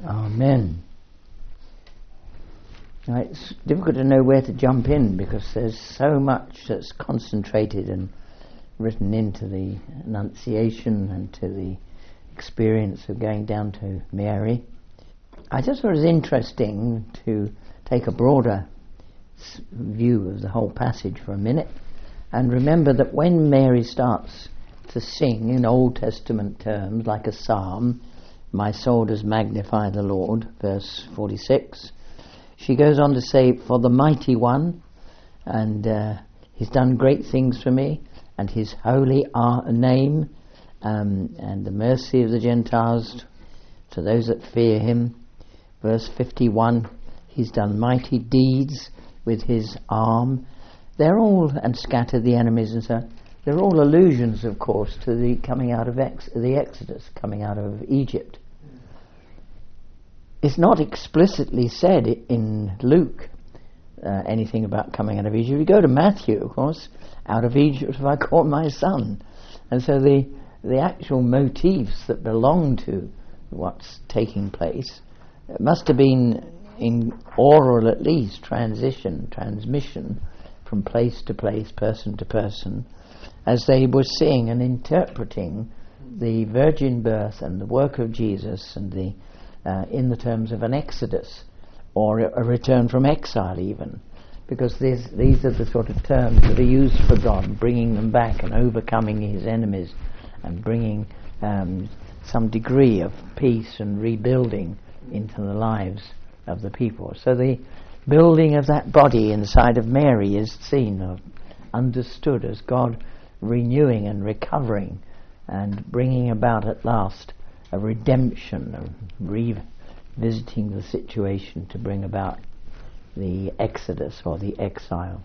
Amen. Now it's difficult to know where to jump in because there's so much that's concentrated and written into the Annunciation and to the experience of going down to Mary. I just thought it was interesting to take a broader view of the whole passage for a minute and remember that when Mary starts to sing in Old Testament terms like a psalm, "My soul does magnify the Lord," verse 46, she goes on to say, "For the mighty one, and he's done great things for me, and his holy name, and the mercy of the Gentiles to those that fear him." Verse 51, he's done mighty deeds with his arm. They're all, and scattered the enemies and so on. They're all allusions, of course, to the coming out of the Exodus, coming out of Egypt. It's not explicitly said in Luke anything about coming out of Egypt. You go to Matthew, of course, "Out of Egypt have I called my son." And so the actual motifs that belong to what's taking place must have been in oral, at least, transmission from place to place, person to person, as they were seeing and interpreting the virgin birth and the work of Jesus and the in the terms of an exodus or a return from exile even, because these are the sort of terms that are used for God, bringing them back and overcoming his enemies and bringing some degree of peace and rebuilding into the lives of the people. So the building of that body inside of Mary is seen or understood as God renewing and recovering and bringing about at last a redemption, revisiting the situation to bring about the exodus or the exile.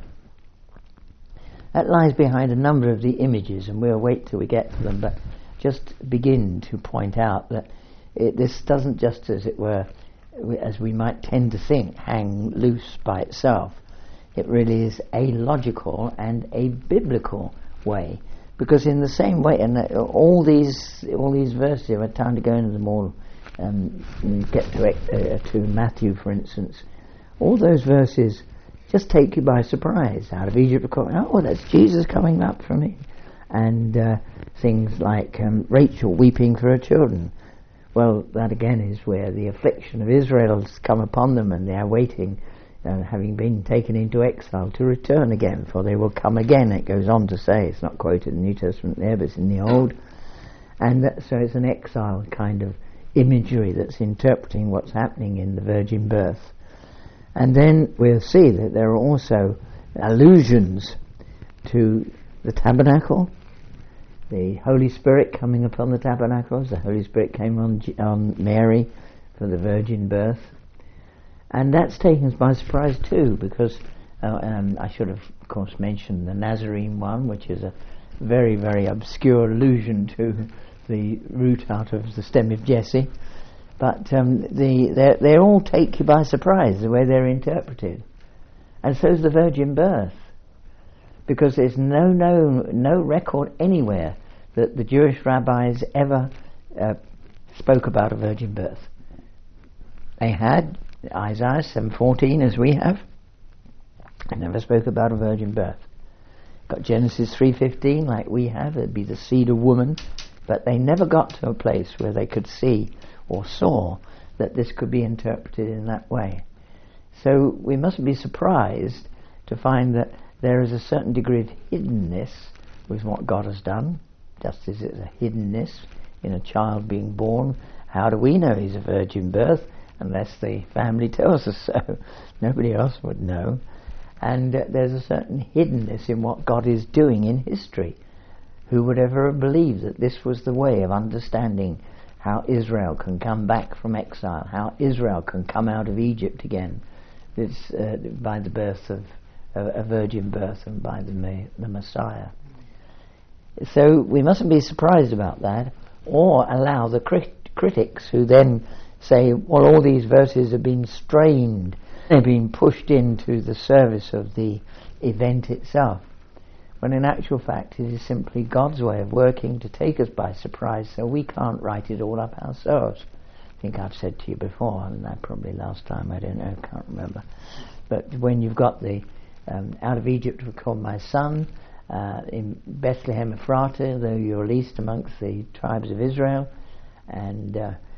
That lies behind a number of the images, and we'll wait till we get to them, but just begin to point out that this doesn't just, as it were, as we might tend to think, hang loose by itself. It really is a logical and a biblical way, because in the same way, and all these verses, I have time to go into them all, and get to Matthew, for instance. All those verses just take you by surprise. Out of Egypt, oh, that's Jesus coming up from it, and things like Rachel weeping for her children. Well, that again is where the affliction of Israel has come upon them, and they are waiting, having been taken into exile, to return again, for they will come again. It goes on to say, it's not quoted in the New Testament there, but it's in the Old. And so it's an exile kind of imagery that's interpreting what's happening in the virgin birth. And then we'll see that there are also allusions to the tabernacle, the Holy Spirit coming upon the tabernacles. The Holy Spirit came on Mary for the virgin birth. And that's taken us by surprise too, because I should have, of course, mentioned the Nazarene one, which is a very, very obscure allusion to the root out of the stem of Jesse. But they all take you by surprise, the way they're interpreted. And so is the virgin birth, because there's no record anywhere that the Jewish rabbis ever spoke about a virgin birth. They had Isaiah 7:14, as we have. They never spoke about a virgin birth. Got Genesis 3:15, like we have. It'd be the seed of woman. But they never got to a place where they could see or saw that this could be interpreted in that way. So we mustn't be surprised to find that there is a certain degree of hiddenness with what God has done, just as there's a hiddenness in a child being born. How do we know he's a virgin birth unless the family tells us so? Nobody else would know. And there's a certain hiddenness in what God is doing in history. Who would ever have believed that this was the way of understanding how Israel can come back from exile, how Israel can come out of Egypt again? It's by the birth of a virgin birth and by the Messiah. So we mustn't be surprised about that, or allow the critics who then say, well, all these verses have been strained, they've been pushed into the service of the event itself, when in actual fact it is simply God's way of working to take us by surprise, so we can't write it all up ourselves. think I've said to you before, and I probably last time, I don't know, can't remember. But when you've got the out of Egypt will come my son, in Bethlehem Ephratah, though you're least amongst the tribes of Israel, and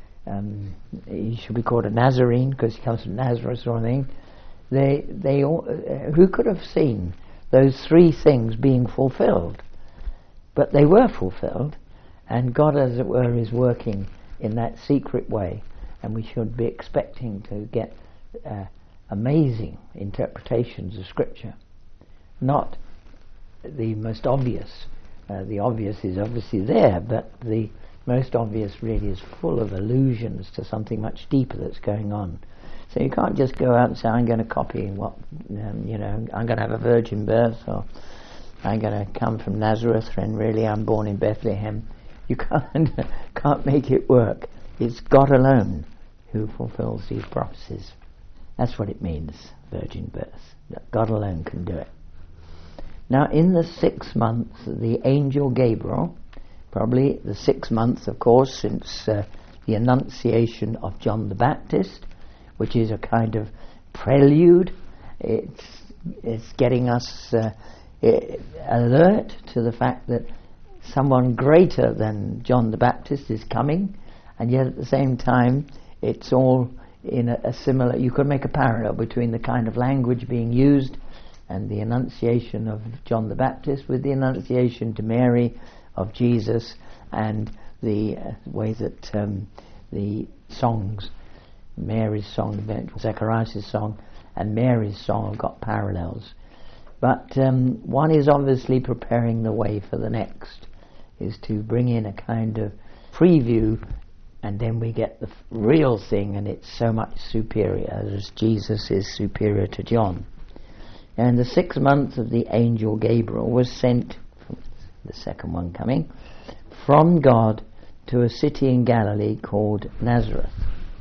he should be called a Nazarene because he comes from Nazareth or anything. They all, who could have seen those three things being fulfilled? But they were fulfilled, and God, as it were, is working in that secret way, and we should be expecting to get amazing interpretations of Scripture. Not the most obvious. The obvious is obviously there, but the most obvious really is full of allusions to something much deeper that's going on. So you can't just go out and say, I'm going to copy what, I'm going to have a virgin birth, or I'm going to come from Nazareth, and really I'm born in Bethlehem. You can't make it work. It's God alone who fulfills these prophecies. That's what it means, virgin birth. That God alone can do it. Now, in the 6th month, the angel Gabriel, probably the 6th month, of course, since the Annunciation of John the Baptist, which is a kind of prelude. It's getting us alert to the fact that someone greater than John the Baptist is coming, and yet at the same time it's all in a similar, you could make a parallel between the kind of language being used and the Annunciation of John the Baptist with the Annunciation to Mary of Jesus, and the way that the songs, Mary's song, Zechariah's song, and Mary's song have got parallels. But one is obviously preparing the way for the next, is to bring in a kind of preview, and then we get the real thing, and it's so much superior, as Jesus is superior to John. And the 6th month of the angel Gabriel was sent, the second one coming, from God to a city in Galilee called Nazareth.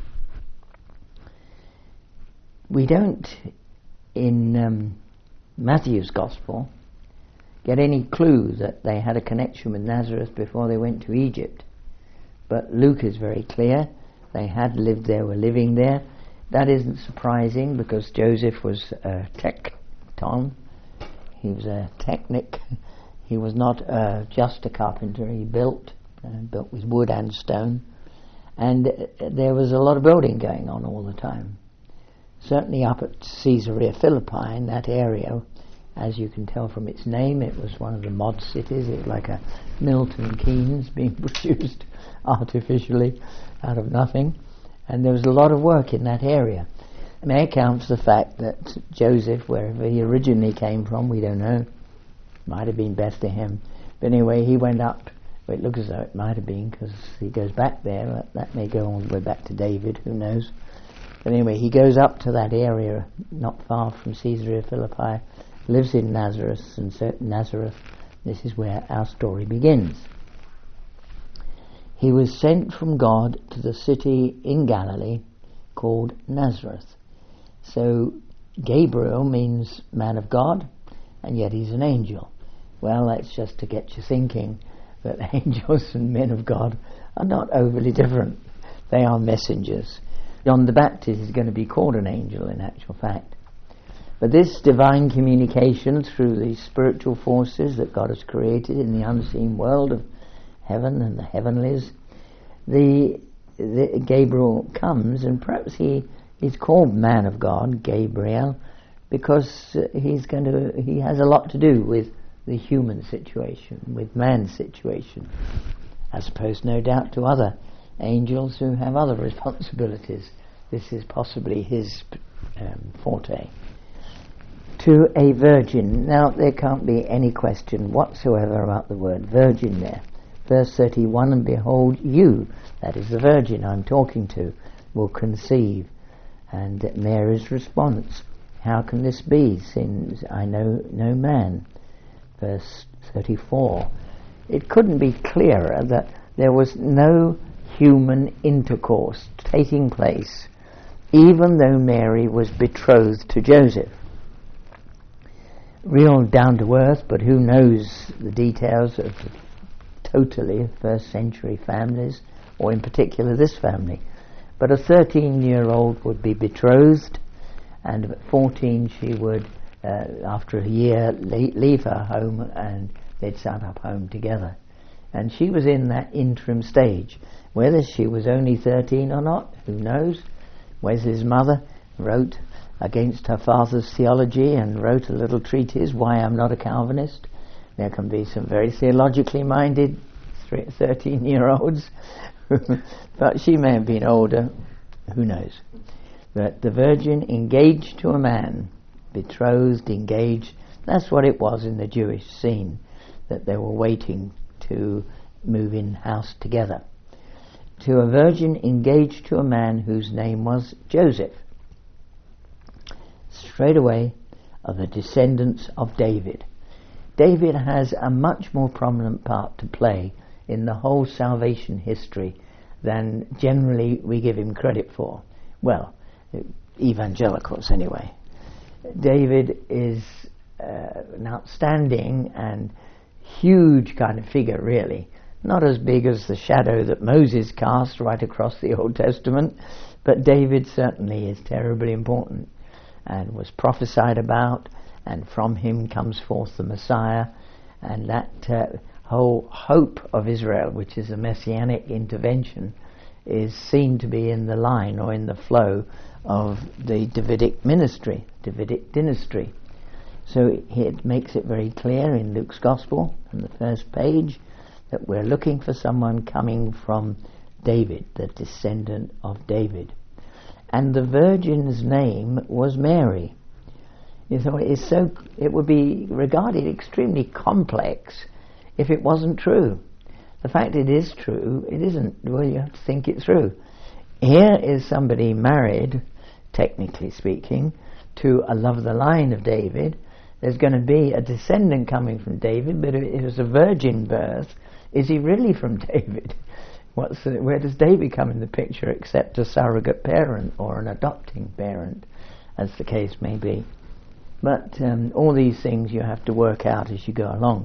We don't, in Matthew's Gospel, get any clue that they had a connection with Nazareth before they went to Egypt. But Luke is very clear. They had lived there, were living there. That isn't surprising, because Joseph was a tekton. He was a technic. He was not just a carpenter. He built with wood and stone. And there was a lot of building going on all the time. Certainly up at Caesarea Philippi, in that area, as you can tell from its name, it was one of the mod cities. It was like a Milton Keynes being produced artificially out of nothing. And there was a lot of work in that area. It may account for the fact that Joseph, wherever he originally came from, we don't know, might have been Bethlehem. But anyway, he went up. Well, it looks as though it might have been, because he goes back there. That may go all the way back to David, who knows. But anyway, he goes up to that area not far from Caesarea Philippi, lives in Nazareth, and so Nazareth, this is where our story begins. He was sent from God to the city in Galilee called Nazareth. So Gabriel means man of God, and yet he's an angel. Well, that's just to get you thinking that angels and men of God are not overly different. They are messengers. John the Baptist is going to be called an angel in actual fact. But this divine communication through the spiritual forces that God has created in the unseen world of heaven and the heavenlies, the Gabriel comes, and perhaps he is called man of God, Gabriel, because he has a lot to do with the human situation, with man's situation, as opposed no doubt to other angels who have other responsibilities. This is possibly his forte. To a virgin. Now, there can't be any question whatsoever about the word virgin there. Verse 31, and behold, you, that is the virgin I'm talking to, will conceive. And Mary's response, how can this be, since I know no man? Verse 34, it couldn't be clearer that there was no human intercourse taking place, even though Mary was betrothed to Joseph. Real down to earth, but who knows the details of totally first century families, or in particular this family. But a 13-year-old would be betrothed, and at 14 she would, after a year, leave her home and they'd set up home together. And she was in that interim stage. Whether she was only 13 or not, who knows? Wesley's mother wrote against her father's theology and wrote a little treatise, Why I'm Not a Calvinist. There can be some very theologically minded 13-year-olds, but she may have been older, who knows. But the virgin engaged to a man, betrothed, engaged, that's what it was in the Jewish scene, that they were waiting to move in house together. To a virgin engaged to a man whose name was Joseph. Straight away are the descendants of David. David has a much more prominent part to play in the whole salvation history than generally we give him credit for. Well, evangelicals anyway. David is an outstanding and huge kind of figure, really. Not as big as the shadow that Moses cast right across the Old Testament, but David certainly is terribly important and was prophesied about, and from him comes forth the Messiah, and that whole hope of Israel, which is a messianic intervention, is seen to be in the line or in the flow of the Davidic ministry, Davidic dynasty. So it makes it very clear in Luke's Gospel, on the first page, that we're looking for someone coming from David, the descendant of David. And the virgin's name was Mary. You know, it would be regarded extremely complex if it wasn't true. The fact it is true, it isn't. Well, you have to think it through. Here is somebody married, technically speaking, to a love of the line of David. There's going to be a descendant coming from David, but it was a virgin birth. Is he really from David? Where does David come in the picture except a surrogate parent or an adopting parent, as the case may be? But all these things you have to work out as you go along.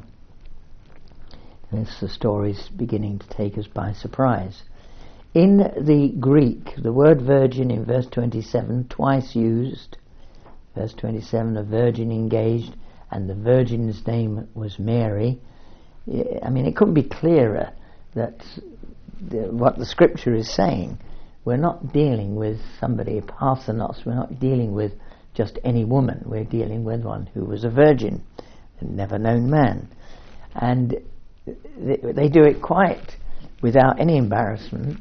As the story's beginning to take us by surprise. In the Greek, the word virgin in verse 27 twice used. Verse 27, a virgin engaged, and the virgin's name was Mary. I mean, it couldn't be clearer that what the scripture is saying. We're not dealing with somebody, parthenos. We're not dealing with just any woman. We're dealing with one who was a virgin, a never known man. And they do it quite without any embarrassment,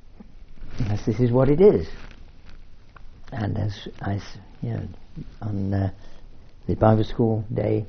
as this is what it is. And as on the Bible school day,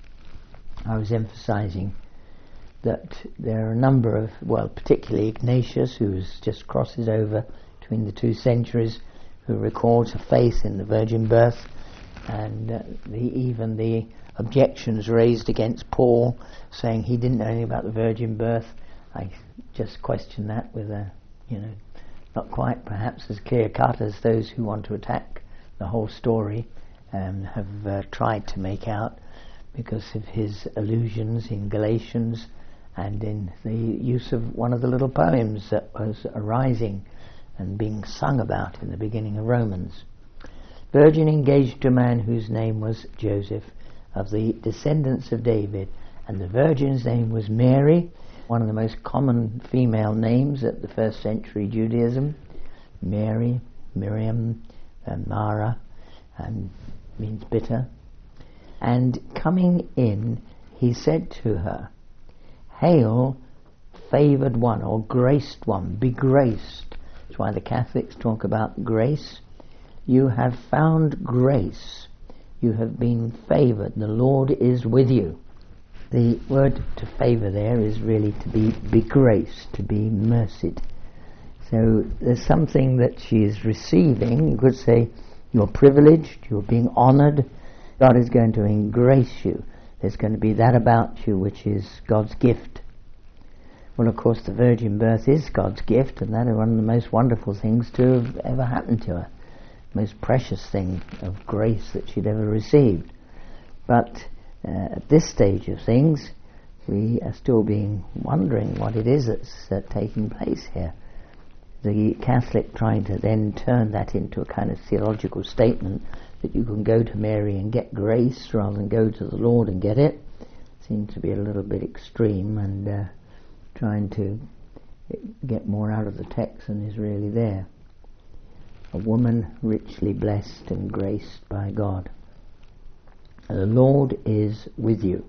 I was emphasizing that there are a number of, particularly Ignatius, who just crosses over between the two centuries, who records a faith in the virgin birth, and even the objections raised against Paul, saying he didn't know anything about the virgin birth. I just question that with not quite perhaps as clear cut as those who want to attack the whole story have tried to make out, because of his allusions in Galatians and in the use of one of the little poems that was arising and being sung about in the beginning of Romans. Virgin engaged to a man whose name was Joseph, of the descendants of David, and the virgin's name was Mary, one of the most common female names at the first century Judaism. Mary, Miriam, and Mara, and means bitter. And coming in, he said to her, "Hail, favoured one," or graced one, be graced. That's why the Catholics talk about grace. You have found grace. You have been favoured. The Lord is with you. The word to favour there is really to be graced, to be mercied. So there's something that she is receiving. You could say you're privileged, you're being honoured. God is going to engrace you. There's going to be that about you which is God's gift. Well, of course, the virgin birth is God's gift, and that is one of the most wonderful things to have ever happened to her. Most precious thing of grace that she'd ever received. But at this stage of things, we are still wondering what it is that's taking place here. the Catholic trying to then turn that into a kind of theological statement that you can go to Mary and get grace rather than go to the Lord and get it, seems to be a little bit extreme, and trying to get more out of the text than is really there. A woman richly blessed and graced by God. The Lord is with you.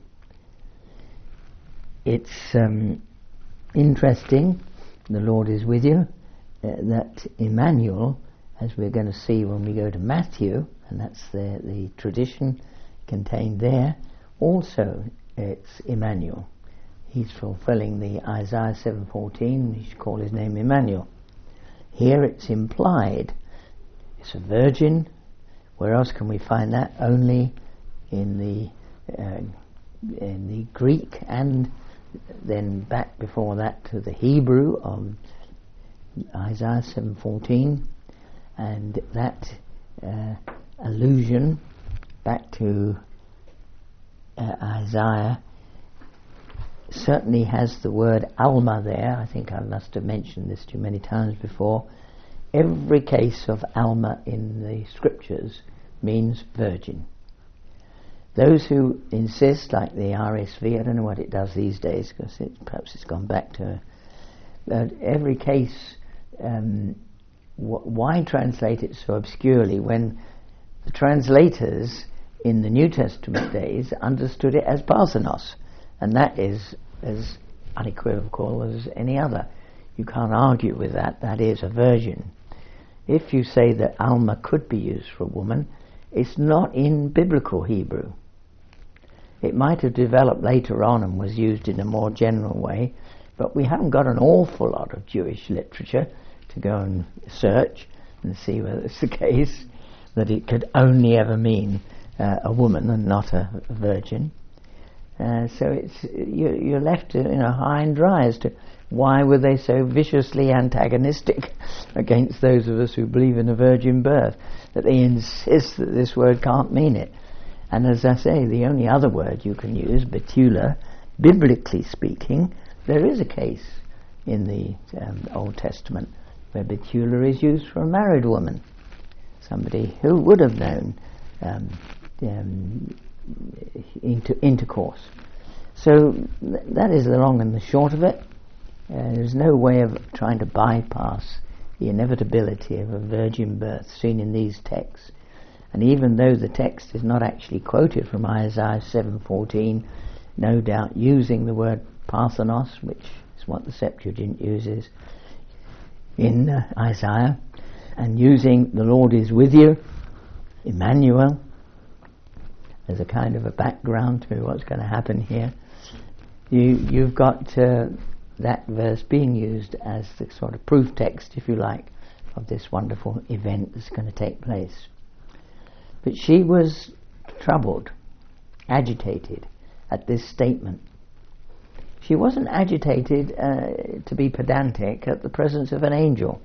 It's interesting, the Lord is with you, that Emmanuel, as we're going to see when we go to Matthew, and that's the tradition contained there, also it's Emmanuel. He's fulfilling the Isaiah 7:14, he should call his name Emmanuel. Here it's implied, it's a virgin. Where else can we find that? Only in the Greek, and then back before that to the Hebrew of Isaiah 7:14, and that allusion back to Isaiah certainly has the word Alma there. I think I must have mentioned this to you many times before. Every case of Alma in the scriptures means virgin. Those who insist, like the RSV, I don't know what it does these days, because perhaps it's gone back to every case. Why translate it so obscurely when the translators in the New Testament days understood it as Parthenos, and that is as unequivocal as any other. You can't argue with that. That is a virgin. If you say that Alma could be used for a woman, it's not in biblical Hebrew. It might have developed later on and was used in a more general way, but we haven't got an awful lot of Jewish literature to go and search and see whether it's the case that it could only ever mean a woman and not a virgin. So it's you're left high and dry as to why were they so viciously antagonistic against those of us who believe in a virgin birth, that they insist that this word can't mean it. And as I say, the only other word you can use, Betula, biblically speaking, there is a case in the Old Testament where Betula is used for a married woman, somebody who would have known intercourse. So that is the long and the short of it. There's no way of trying to bypass the inevitability of a virgin birth seen in these texts. And even though the text is not actually quoted from Isaiah 7:14, no doubt using the word Parthenos, which is what the Septuagint uses in Isaiah, and using the Lord is with you, Emmanuel, as a kind of a background to what's going to happen here. You've got that verse being used as the sort of proof text, if you like, of this wonderful event that's going to take place. But she was troubled, agitated at this statement. She wasn't agitated to be pedantic at the presence of an angel.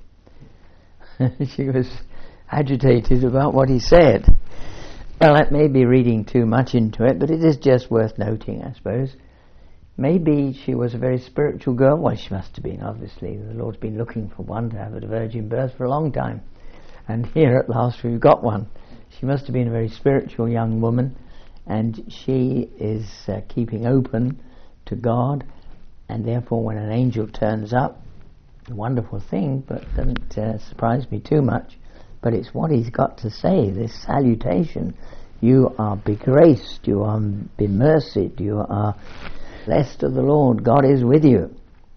She was agitated about what he said. Well, that may be reading too much into it, but it is just worth noting, I suppose. Maybe she was a very spiritual girl. Well, she must have been, obviously. The Lord's been looking for one to have a virgin birth for a long time. And here at last we've got one. She must have been a very spiritual young woman, and she is keeping open to God, and therefore when an angel turns up, a wonderful thing, but doesn't surprise me too much, but it's what he's got to say, this salutation. You are begraced, you are bemerced, you are blessed of the Lord, God is with you.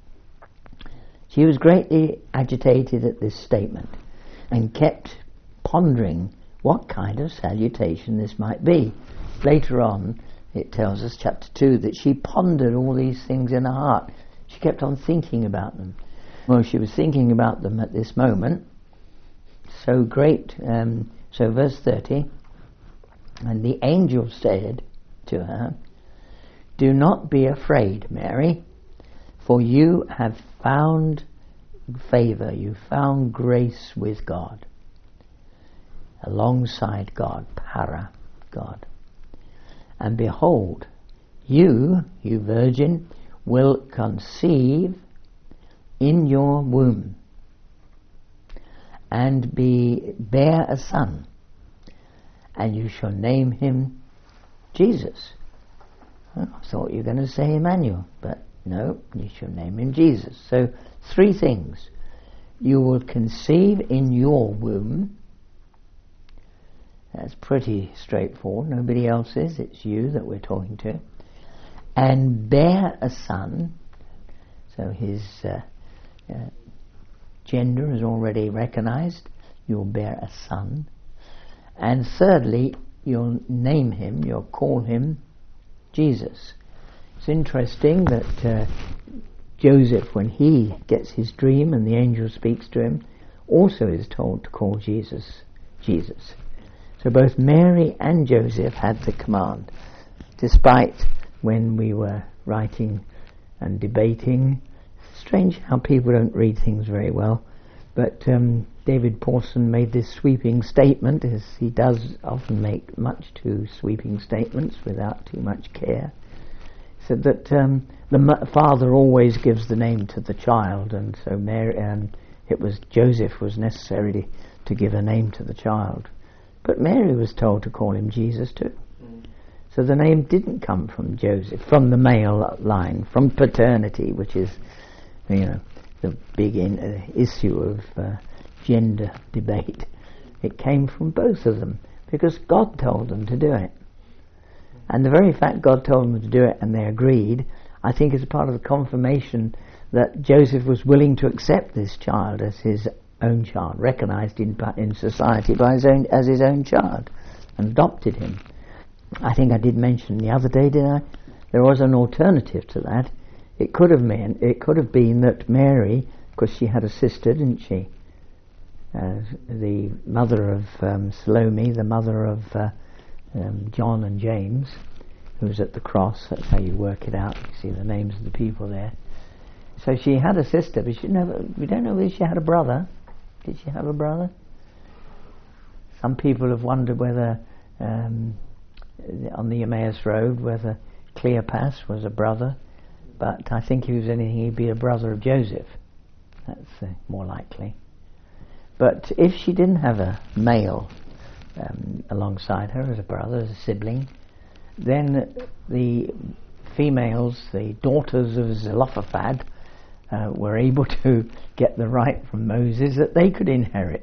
She was greatly agitated at this statement and kept pondering what kind of salutation this might be. Later on, it tells us, chapter 2, that she pondered all these things in her heart. She kept on thinking about them. Well, she was thinking about them at this moment. So great. So verse 30, and the angel said to her, "Do not be afraid, Mary, for you have found favor, you found grace with God." Alongside God, para, God. "And behold, you virgin, will conceive in your womb and bear a son, and you shall name him Jesus. Well, I thought you were going to say Emmanuel, but no, you shall name him Jesus. So 3 things. You will conceive in your womb. That's pretty straightforward. Nobody else is. It's you that we're talking to. And bear a son. So his gender is already recognized. You'll bear a son. And thirdly, you'll name him, you'll call him Jesus. It's interesting that Joseph, when he gets his dream and the angel speaks to him, also is told to call Jesus, Jesus. So both Mary and Joseph had the command, despite when we were writing and debating. Strange how people don't read things very well, but David Pawson made this sweeping statement, as he does often make much too sweeping statements without too much care. He said that the father always gives the name to the child, and so Joseph was necessary to give a name to the child. But Mary was told to call him Jesus too. So the name didn't come from Joseph, from the male line, from paternity, which is, the big issue of gender debate. It came from both of them, because God told them to do it. And the very fact God told them to do it and they agreed, I think is a part of the confirmation that Joseph was willing to accept this child as his own child, recognized in society as his own child, and adopted him. I think I did mention the other day, did I? There was an alternative to that. It could have been that Mary, because she had a sister, didn't she? The mother of Salome, the mother of John and James, who was at the cross. That's how you work it out. You see the names of the people there. So she had a sister, but we don't know whether she had a brother. Did she have a brother? Some people have wondered whether, on the Emmaus Road, whether Cleopas was a brother. But I think if he was anything, he'd be a brother of Joseph. That's more likely. But if she didn't have a male alongside her as a brother, as a sibling, then the females, the daughters of Zelophehad, were able to get the right from Moses that they could inherit.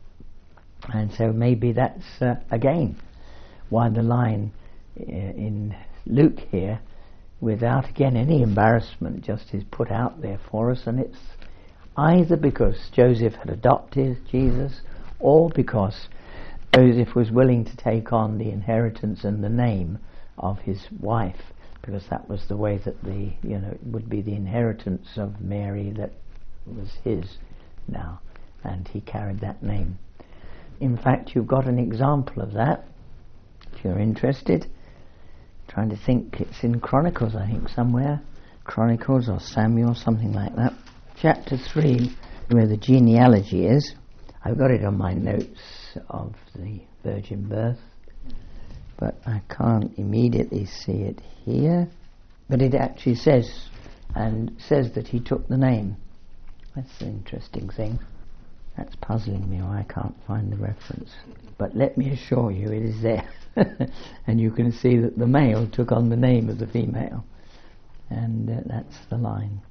And so maybe that's, again, why the line in Luke here, without again any embarrassment, just is put out there for us, and it's either because Joseph had adopted Jesus, or because Joseph was willing to take on the inheritance and the name of his wife, because that was the way that it would be the inheritance of Mary that was his now, and he carried that name. In fact, you've got an example of that, if you're interested. Trying to think, it's in Chronicles, I think, somewhere. Chronicles or Samuel, something like that. Chapter 3, where the genealogy is. I've got it on my notes of the virgin birth, but I can't immediately see it here. But it actually says that he took the name. That's an interesting thing. That's puzzling me, why I can't find the reference. But let me assure you, it is there. And you can see that the male took on the name of the female. And that's the line.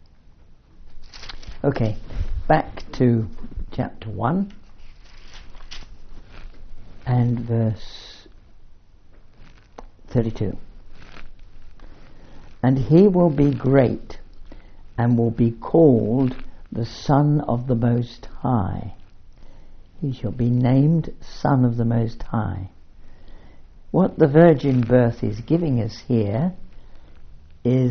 Okay, back to chapter 1 and verse 32. And he will be great and will be called the Son of the Most High. He shall be named Son of the Most High. What the virgin birth is giving us here is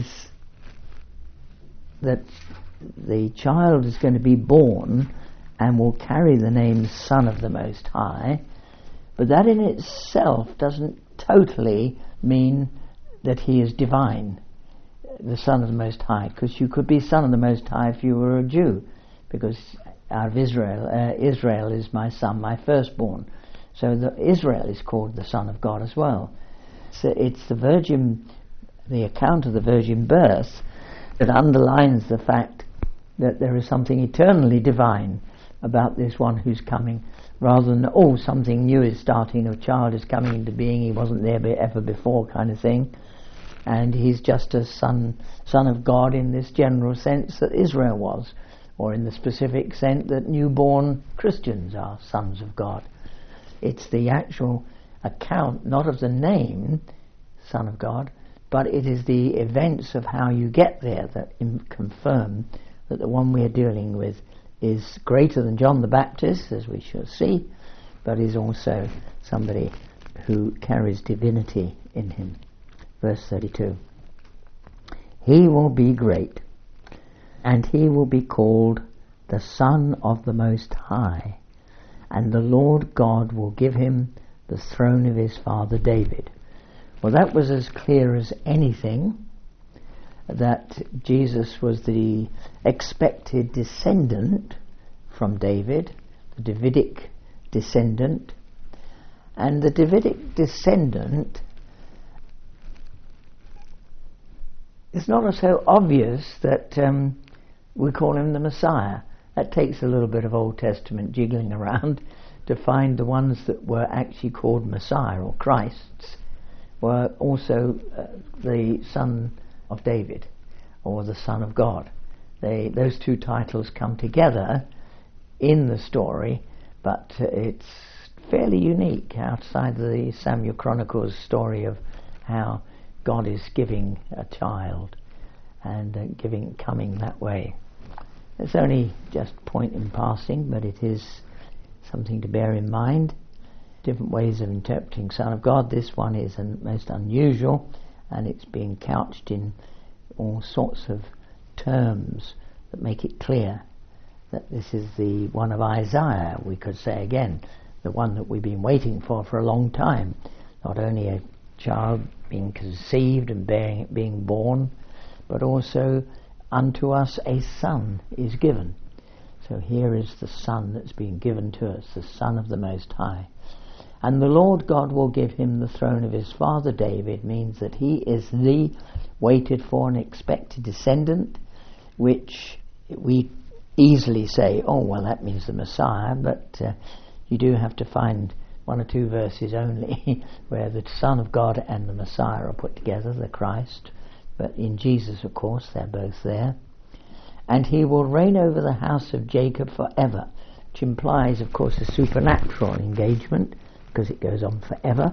that the child is going to be born and will carry the name Son of the Most High, but that in itself doesn't totally mean that he is divine, the Son of the Most High, because you could be Son of the Most High if you were a Jew, because out of Israel is my son, my firstborn. So Israel is called the Son of God as well. So it's the account of the virgin birth that underlines the fact that there is something eternally divine about this one who's coming, rather than, oh, something new is starting, a child is coming into being, he wasn't there ever before kind of thing. And he's just a son of God in this general sense that Israel was, or in the specific sense that newborn Christians are sons of God. It's the actual account, not of the name, Son of God, but it is the events of how you get there that confirm that the one we are dealing with is greater than John the Baptist, as we shall see, but is also somebody who carries divinity in him. Verse 32. He will be great, and he will be called the Son of the Most High, and the Lord God will give him the throne of his father David. Well, that was as clear as anything, that Jesus was the expected descendant from David, the Davidic descendant. And the Davidic descendant is not so obvious that we call him the Messiah. That takes a little bit of Old Testament jiggling around to find the ones that were actually called Messiah or Christs were also the Son of David or the Son of God. Those two titles come together in the story, but it's fairly unique outside the Samuel Chronicles story of how God is giving a child and coming that way. It's only just point in passing, but it is something to bear in mind. Different ways of interpreting Son of God. This one is most unusual, and it's being couched in all sorts of terms that make it clear that this is the one of Isaiah, we could say again, the one that we've been waiting for a long time. Not only a child being conceived and being born, but also unto us a son is given. So here is the Son that's been given to us, the Son of the Most High. And the Lord God will give him the throne of his father David, means that he is the waited for and expected descendant, which we easily say, oh, well, that means the Messiah, but you do have to find one or two verses only where the Son of God and the Messiah are put together, the Christ. But in Jesus, of course, they're both there. And he will reign over the house of Jacob forever, which implies, of course, a supernatural engagement, because it goes on forever.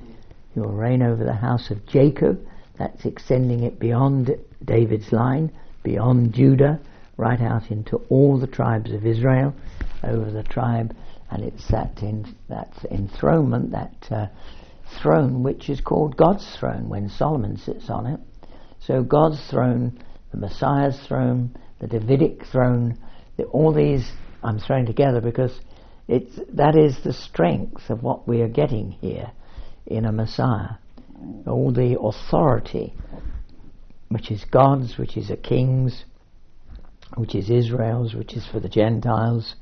He will reign over the house of Jacob. That's extending it beyond David's line, beyond Judah, right out into all the tribes of Israel, over the tribe, and it's that enthronement, that throne which is called God's throne when Solomon sits on it. So God's throne, the Messiah's throne, the Davidic throne, all these I'm throwing together because that is the strength of what we are getting here in a Messiah. All the authority, which is God's, which is a king's, which is Israel's, which is for the Gentiles.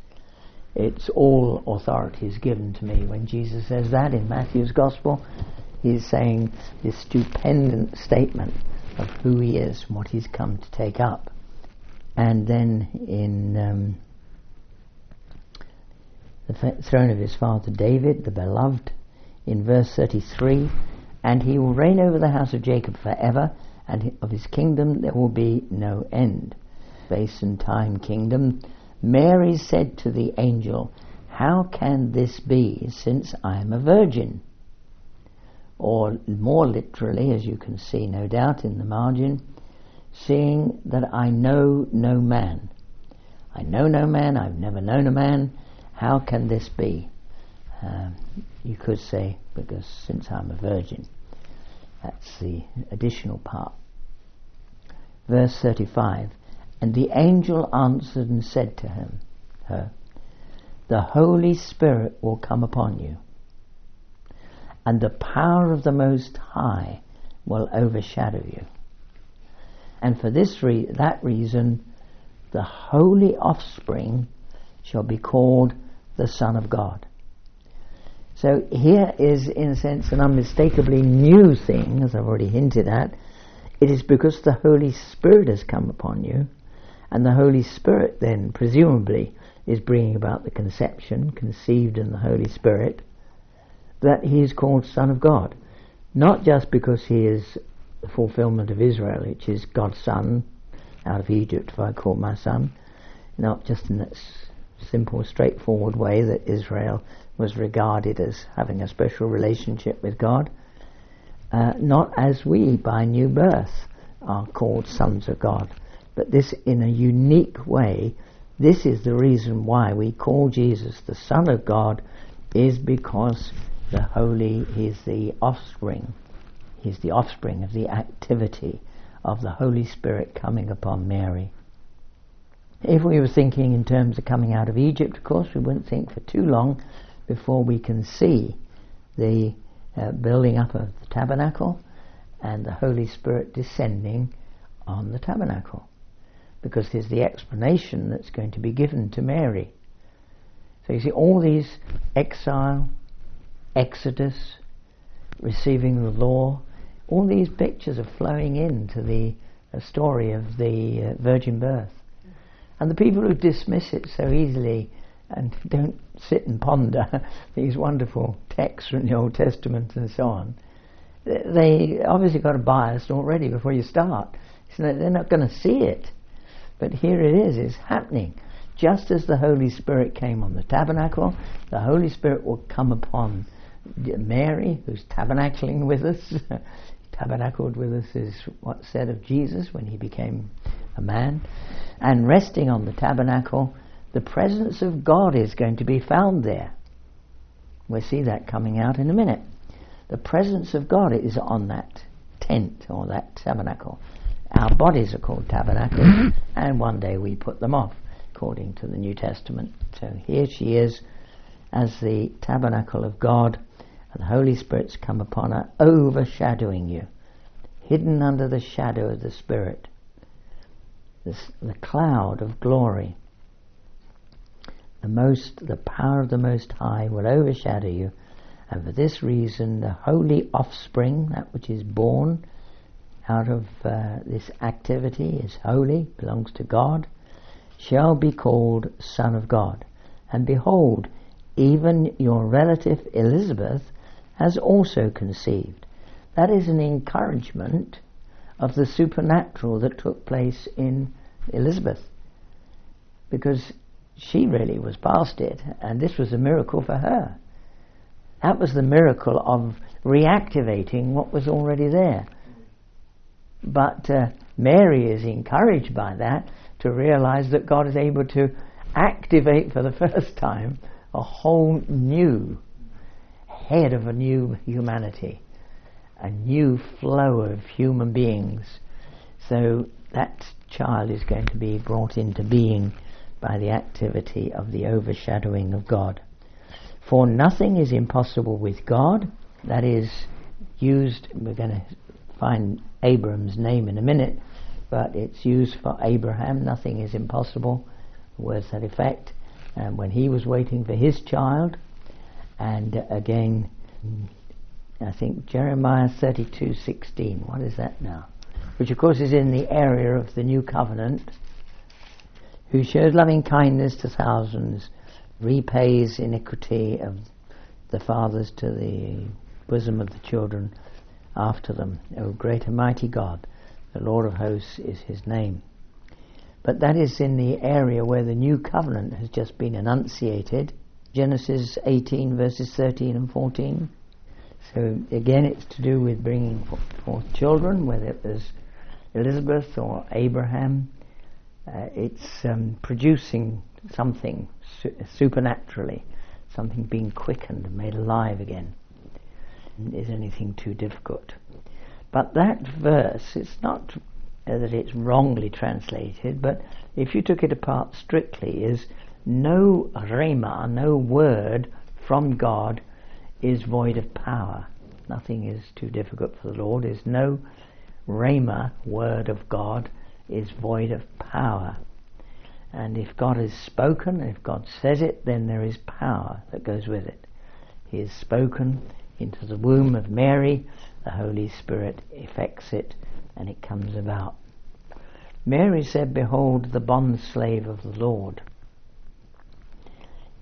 It's all authority is given to me. When Jesus says that in Matthew's Gospel, he's saying this stupendous statement of who he is and what he's come to take up. And then in the throne of his father David, the beloved, in verse 33, and he will reign over the house of Jacob forever, and of his kingdom there will be no end. Space and time kingdom. Mary said to the angel, how can this be, since I am a virgin? Or more literally, as you can see no doubt in the margin, seeing that I know no man. I know no man, I've never known a man, how can this be? You could say, because since I'm a virgin. That's the additional part. Verse 35, and the angel answered and said to her, the Holy Spirit will come upon you, and the power of the Most High will overshadow you. And for that reason, the holy offspring shall be called the Son of God. So here is, in a sense, an unmistakably new thing, as I've already hinted at. It is because the Holy Spirit has come upon you, and the Holy Spirit then, presumably, is bringing about the conception, conceived in the Holy Spirit, that he is called Son of God. Not just because he is the fulfillment of Israel, which is God's Son. Out of Egypt have I called my son. Not just in that simple, straightforward way that Israel was regarded as having a special relationship with God. Not as we, by new birth, are called sons of God. But this in a unique way. This is the reason why we call Jesus the Son of God, is because he's the offspring. He's the offspring of the activity of the Holy Spirit coming upon Mary. If we were thinking in terms of coming out of Egypt, of course, we wouldn't think for too long before we can see the building up of the tabernacle and the Holy Spirit descending on the tabernacle. Because there's the explanation that's going to be given to Mary. So you see all these exile, Exodus, receiving the law, all these pictures are flowing into the story of the virgin birth. And the people who dismiss it so easily and don't sit and ponder these wonderful texts from the Old Testament and so on, they obviously got a bias already before you start. So they're not going to see it. But here it is, it's happening. Just as the Holy Spirit came on the tabernacle, the Holy Spirit will come upon Mary, who's tabernacling with us. Tabernacled with us is what's said of Jesus when he became a man. And resting on the tabernacle, the presence of God is going to be found there. We'll see that coming out in a minute. The presence of God is on that tent or that tabernacle. Our bodies are called tabernacles, and one day we put them off, according to the New Testament. So here she is as the tabernacle of God, and the Holy Spirit's come upon her, overshadowing you, hidden under the shadow of the Spirit, the cloud of glory. The power of the Most High will overshadow you, and for this reason the holy offspring, that which is born out of this activity, is holy, belongs to God, shall be called Son of God. And behold, even your relative Elizabeth has also conceived. That is an encouragement of the supernatural that took place in Elizabeth, because she really was past it, and this was a miracle for her. That was the miracle of reactivating what was already there. But Mary is encouraged by that to realize that God is able to activate for the first time a whole new head of a new humanity, a new flow of human beings. So that child is going to be brought into being by the activity of the overshadowing of God. For nothing is impossible with God. That is used, we're going to find Abraham's name in a minute, but it's used for Abraham. Nothing is impossible, words that effect. And when he was waiting for his child, and again, I think Jeremiah 32:16. What is that now? Which of course is in the area of the new covenant. Who shows loving kindness to thousands, repays iniquity of the fathers to the bosom of the children after them. O great and mighty God, the Lord of hosts is his name. But that is in the area where the new covenant has just been enunciated. Genesis 18 verses 13 and 14. So again, it's to do with bringing forth children, whether it was Elizabeth or Abraham. It's producing something supernaturally, something being quickened and made alive again. Is anything too difficult? But that verse, it's not that it's wrongly translated, but if you took it apart strictly, is no rhema, no word from God is void of power. Nothing is too difficult for the Lord. There's no rhema, word of God, is void of power. And if God has spoken, if God says it, then there is power that goes with it. He has spoken into the womb of Mary, the Holy Spirit effects it, and it comes about. Mary said, behold, the bondslave of the Lord.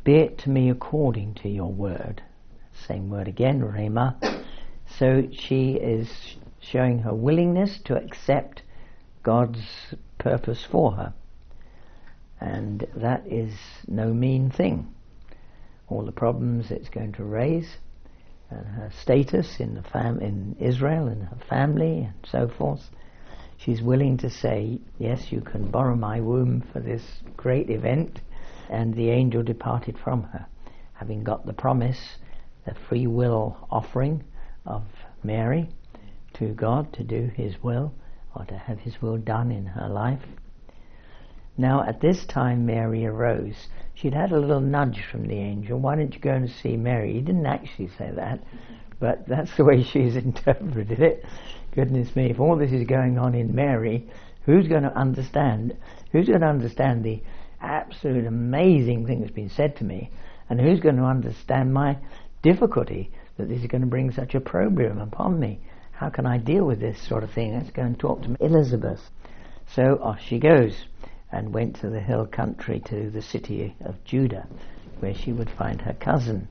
be it to me according to your word. Same word again, rhema. So she is showing her willingness to accept God's purpose for her. And that is no mean thing. All the problems it's going to raise, and her status in in Israel and her family and so forth, she's willing to say, yes, you can borrow my womb for this great event. And the angel departed from her, having got the promise, the free will offering of Mary to God to do his will, or to have his will done in her life. Now at this time Mary arose. She'd had a little nudge from the angel, why don't you go and see Mary? He didn't actually say that, but that's the way she's interpreted it. Goodness me, if all this is going on in Mary, who's going to understand the absolute amazing thing that's been said to me, and who's going to understand my difficulty that this is going to bring such a opprobrium upon me? How can I deal with this sort of thing? Let's go and talk to Elizabeth. So off she goes, and went to the hill country, to the city of Judah, where she would find her cousin,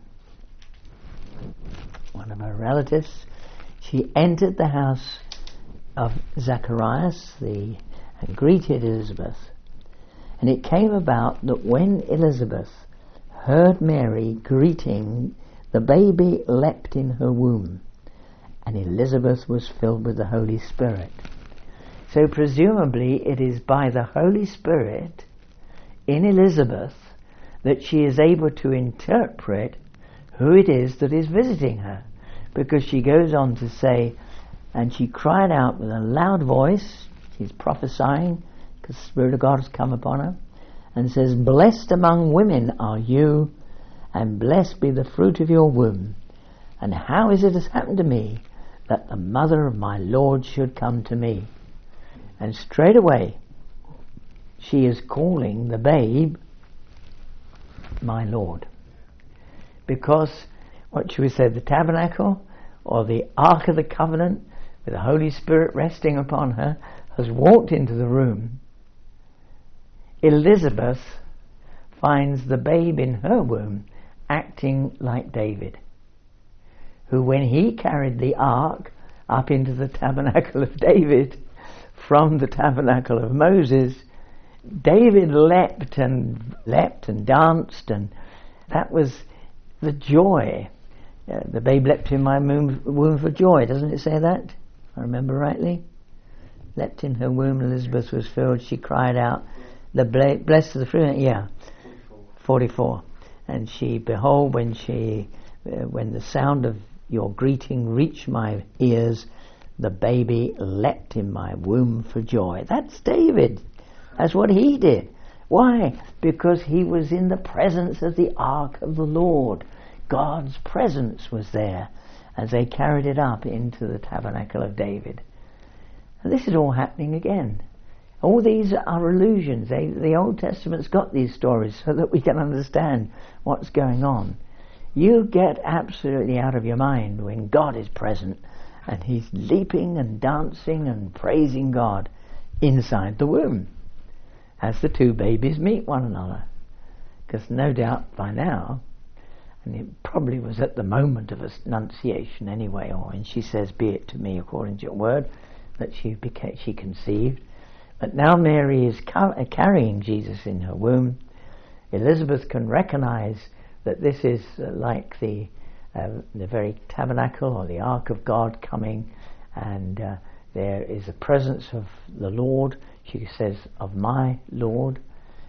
one of her relatives. She entered the house of Zacharias and greeted Elizabeth. And it came about that when Elizabeth heard Mary greeting, the baby leapt in her womb, and Elizabeth was filled with the Holy Spirit. So presumably it is by the Holy Spirit in Elizabeth that she is able to interpret who it is that is visiting her, because she goes on to say, and she cried out with a loud voice, she's prophesying because the Spirit of God has come upon her, and says, blessed among women are you, and blessed be the fruit of your womb. And how is it has happened to me that the mother of my Lord should come to me? And straight away she is calling the babe my Lord, because what should we say, the tabernacle or the Ark of the Covenant with the Holy Spirit resting upon her has walked into the room. Elizabeth finds the babe in her womb acting like David, who when he carried the ark up into the tabernacle of David from the tabernacle of Moses, David leapt and danced, and that was the joy. The babe leapt in my womb for joy, doesn't it say that? I remember rightly. Leapt in her womb, Elizabeth was filled, she cried out, blessed are the fruit, 44. And she, behold, when the sound of your greeting reached my ears, the baby leapt in my womb for joy. That's David. That's what he did. Why? Because he was in the presence of the ark of the Lord. God's presence was there as they carried it up into the tabernacle of David. And this is all happening again. All these are illusions. The Old Testament's got these stories so that we can understand what's going on. You get absolutely out of your mind when God is present and he's leaping and dancing and praising God inside the womb as the two babies meet one another. Because no doubt by now, and it probably was at the moment of Annunciation anyway, or when she says, be it to me according to your word, that she conceived. But now Mary is carrying Jesus in her womb. Elizabeth can recognize that this is like the very tabernacle or the ark of God coming, and there is a presence of the Lord. She says, of my Lord,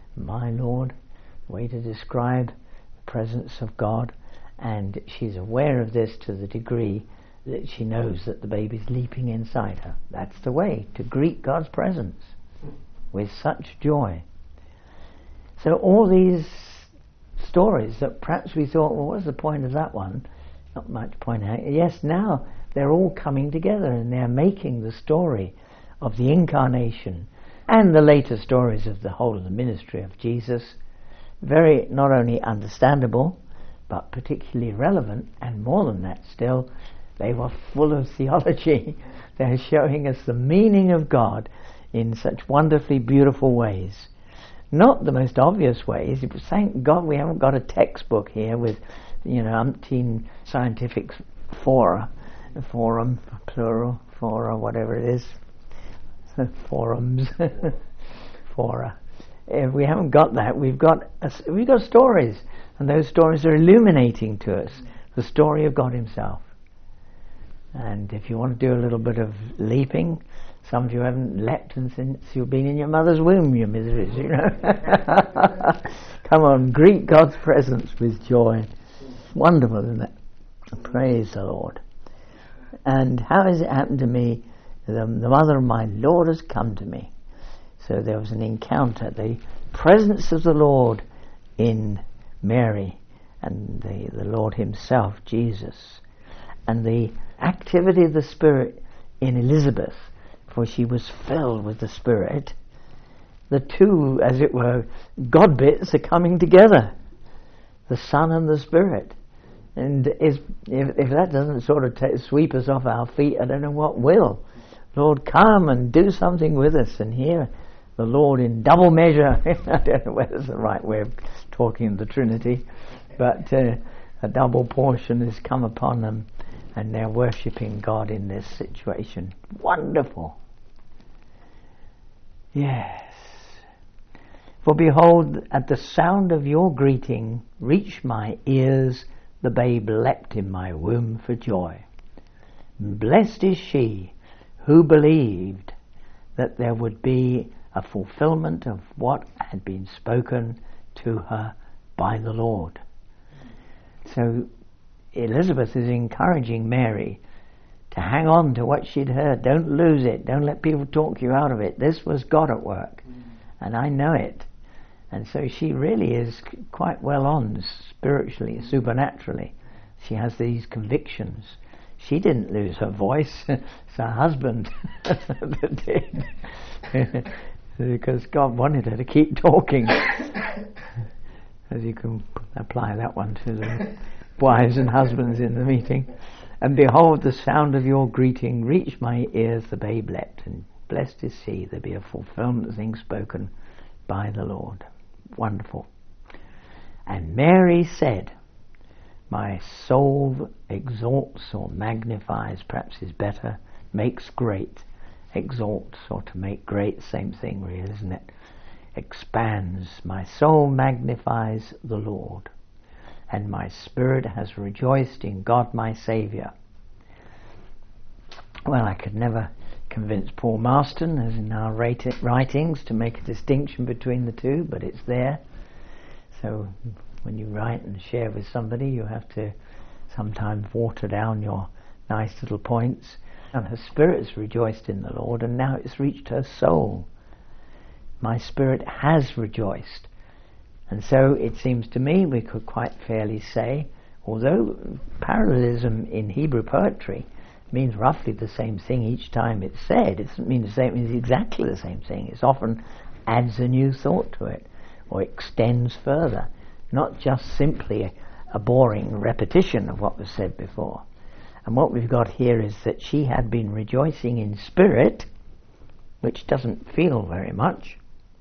way to describe the presence of God. And she's aware of this to the degree that she knows that the baby's leaping inside her. That's the way to greet God's presence, with such joy. So all these stories that perhaps we thought, well, what's the point of that one? Not much point out. Yes, now they're all coming together and they're making the story of the incarnation and the later stories of the whole of the ministry of Jesus very not only understandable but particularly relevant, and more than that still, they were full of theology. They're showing us the meaning of God in such wonderfully beautiful ways. Not the most obvious ways. Thank God we haven't got a textbook here with, umpteen scientific forum, plural, fora, whatever it is, forums, fora. If we haven't got that, we've got stories, and those stories are illuminating to us the story of God Himself. And if you want to do a little bit of leaping, some of you haven't leapt since you've been in your mother's womb, you miseries, Come on, greet God's presence with joy. Wonderful, isn't it? Praise the Lord. And how has it happened to me? The mother of my Lord has come to me. So there was an encounter, the presence of the Lord in Mary, and the Lord Himself, Jesus, and the activity of the Spirit in Elizabeth, for she was filled with the Spirit. The two, as it were, God bits are coming together, the Son and the Spirit. And if that doesn't sort of sweep us off our feet, I don't know what will. Lord, come and do something with us. And here, the Lord in double measure. I don't know whether it's the right way of talking of the Trinity, but a double portion has come upon them, and they're worshipping God in this situation. Wonderful. Yes. For behold, at the sound of your greeting reached my ears, the babe leapt in my womb for joy. Blessed is she who believed that there would be a fulfillment of what had been spoken to her by the Lord. So Elizabeth is encouraging Mary to hang on to what she'd heard. Don't lose it. Don't let people talk you out of it. This was God at work, and I know it. And so she really is quite well on spiritually, supernaturally. She has these convictions. She didn't lose her voice. It's her husband that did. Because God wanted her to keep talking. As you can apply that one to the wives and husbands in the meeting. And behold, the sound of your greeting reached my ears, the babe leapt, and blessed is she, there be a fulfillment of things spoken by the Lord. Wonderful. And Mary said, my soul exalts or magnifies, perhaps is better, makes great. Exalts, or to make great, same thing really, isn't it? Expands. My soul magnifies the Lord, and my spirit has rejoiced in God my Saviour. Well, I could never convince Paul Marston, as in our writings, to make a distinction between the two, but it's there. So when you write and share with somebody, you have to sometimes water down your nice little points. And her spirit has rejoiced in the Lord, and now it's reached her soul. My spirit has rejoiced. And so it seems to me we could quite fairly say, although parallelism in Hebrew poetry means roughly the same thing each time it's said, it doesn't mean the same, it means exactly the same thing. It often adds a new thought to it, or extends further, not just simply a boring repetition of what was said before. And what we've got here is that she had been rejoicing in spirit, which doesn't feel very much,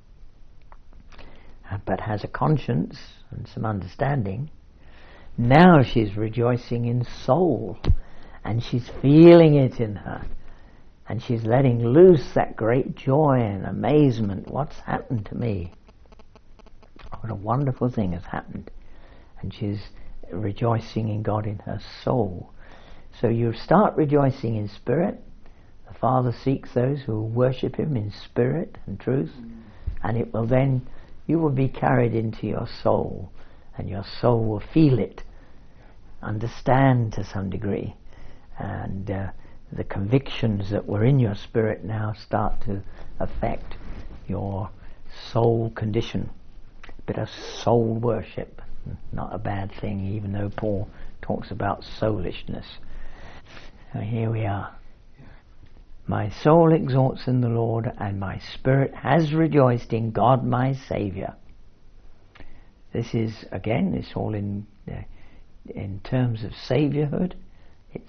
but has a conscience and some understanding. Now she's rejoicing in soul, and she's feeling it in her, and she's letting loose that great joy and amazement. What's happened to me? What a wonderful thing has happened. And she's rejoicing in God in her soul. So you start rejoicing in spirit. The Father seeks those who will worship Him in spirit and truth, and it will then, you will be carried into your soul, and your soul will feel it, understand to some degree, and the convictions that were in your spirit now start to affect your soul condition. A bit of soul worship, not a bad thing, even though Paul talks about soulishness. So here we are. My soul exalts in the Lord, and my spirit has rejoiced in God my Saviour. This is, again, it's all in terms of saviourhood. It's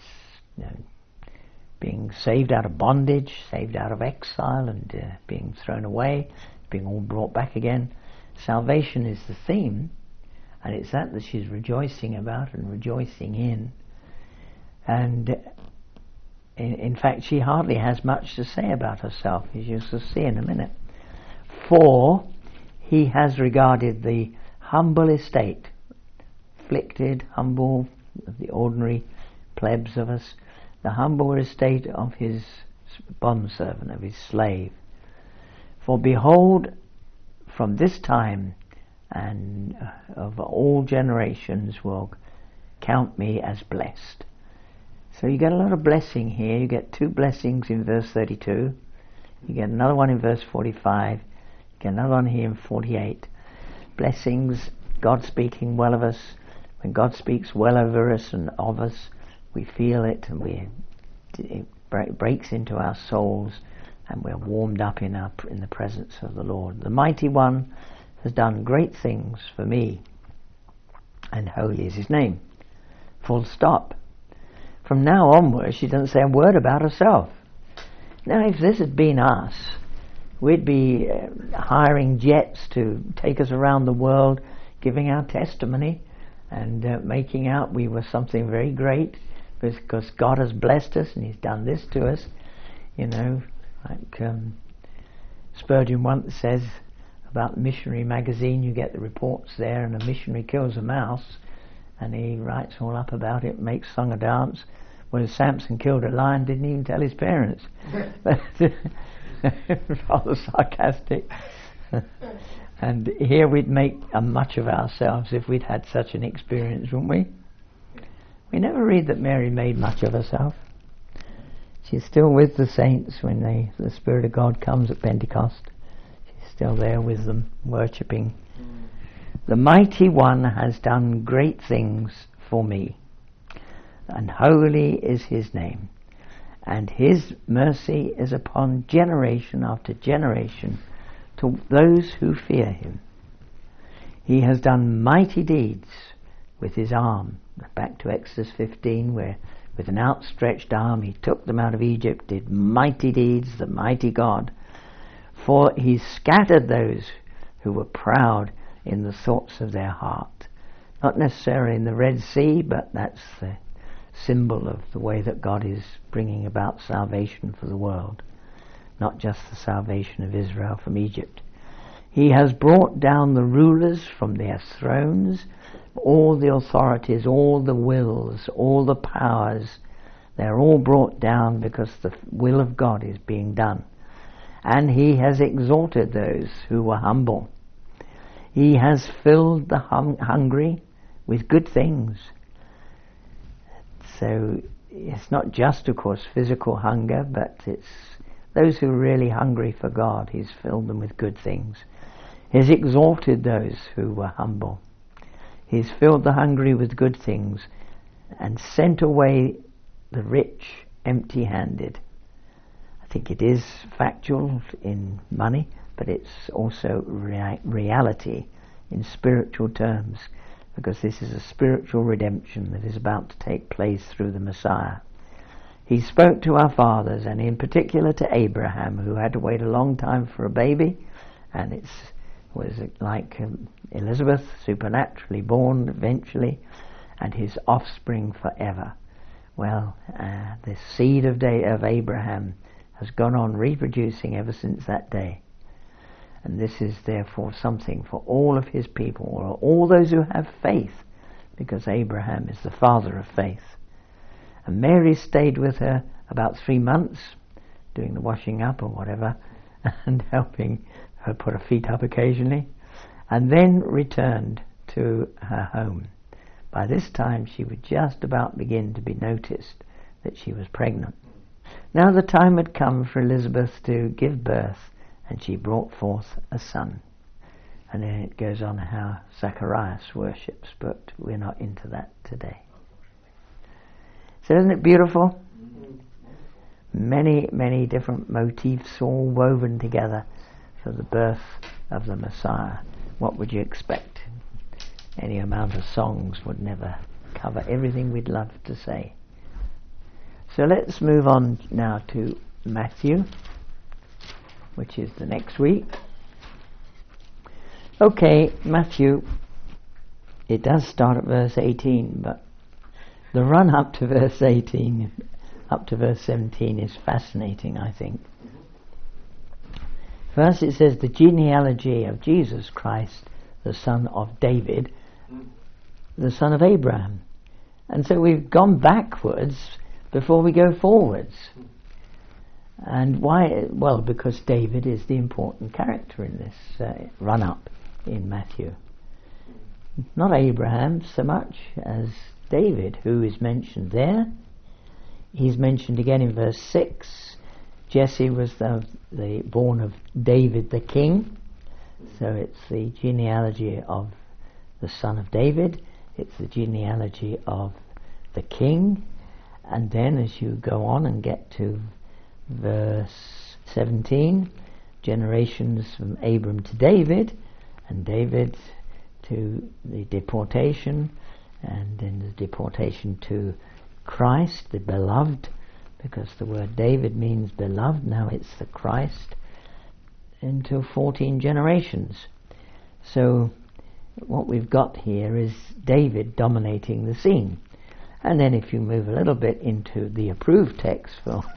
being saved out of bondage, saved out of exile, and being thrown away, being all brought back again. Salvation is the theme, and it's that she's rejoicing about and rejoicing in. And in fact, she hardly has much to say about herself, as you'll see in a minute. For he has regarded the humble estate, afflicted, humble, the ordinary plebs of us, the humble estate of his bondservant, of his slave. For behold, from this time and of all generations will count me as blessed. So you get a lot of blessing here. You get 2 blessings in verse 32. You get another one in verse 45. You get another one here in 48. Blessings, God speaking well of us. When God speaks well over us and of us, we feel it, and it breaks into our souls, and we're warmed up in the presence of the Lord. The Mighty One has done great things for me, and holy is his name. Full stop. From now onwards, she doesn't say a word about herself. Now, if this had been us, we'd be hiring jets to take us around the world, giving our testimony, and making out we were something very great, because God has blessed us and he's done this to us. You know, like Spurgeon once says about Missionary Magazine, you get the reports there, and a missionary kills a mouse, and he writes all up about it, makes song and dance. When Samson killed a lion, didn't even tell his parents. Rather sarcastic. And here we'd make much of ourselves if we'd had such an experience, wouldn't we? We never read that Mary made much of herself. She's still with the saints when the Spirit of God comes at Pentecost. She's still there with them, worshipping. The Mighty One has done great things for me, and holy is his name, and his mercy is upon generation after generation to those who fear him. He has done mighty deeds with his arm. Back to Exodus 15, where with an outstretched arm he took them out of Egypt, did mighty deeds, the mighty God. For he scattered those who were proud in the thoughts of their heart. Not necessarily in the Red Sea, but that's the symbol of the way that God is bringing about salvation for the world, not just the salvation of Israel from Egypt. He has brought down the rulers from their thrones, all the authorities, all the wills, all the powers. They're all brought down because the will of God is being done. And he has exalted those who were humble. He has filled the hungry with good things. So it's not just, of course, physical hunger, but it's those who are really hungry for God. He's filled them with good things. He's exalted those who were humble. He's filled the hungry with good things and sent away the rich empty-handed. I think it is factual in money, but it's also reality in spiritual terms, because this is a spiritual redemption that is about to take place through the Messiah. He spoke to our fathers, and in particular to Abraham, who had to wait a long time for a baby, and it was like Elizabeth, supernaturally born eventually, and his offspring forever. Well, the seed of Abraham has gone on reproducing ever since that day. And this is therefore something for all of his people, or all those who have faith, because Abraham is the father of faith. And Mary stayed with her about 3 months, doing the washing up or whatever, and helping her put her feet up occasionally, and then returned to her home. By this time she would just about begin to be noticed that she was pregnant. Now the time had come for Elizabeth to give birth, and she brought forth a son. And then it goes on how Zacharias worships, but we're not into that today. So isn't it beautiful? Many, many different motifs all woven together for the birth of the Messiah. What would you expect? Any amount of songs would never cover everything we'd love to say. So let's move on now to Matthew, which is the next week. Okay, Matthew, it does start at verse 18, but the run up to verse 18, up to verse 17 is fascinating, I think. First it says the genealogy of Jesus Christ, the son of David, the son of Abraham. And so we've gone backwards before we go forwards. And why? Well, because David is the important character in this run-up in Matthew. Not Abraham so much as David, who is mentioned there. He's mentioned again in verse 6. Jesse was the born of David the king. So it's the genealogy of the son of David. It's the genealogy of the king. And then as you go on and get to verse 17, generations from Abram to David, and David to the deportation, and then the deportation to Christ, the beloved, because the word David means beloved, now it's the Christ, until 14 generations. So what we've got here is David dominating the scene. And then if you move a little bit into the approved text,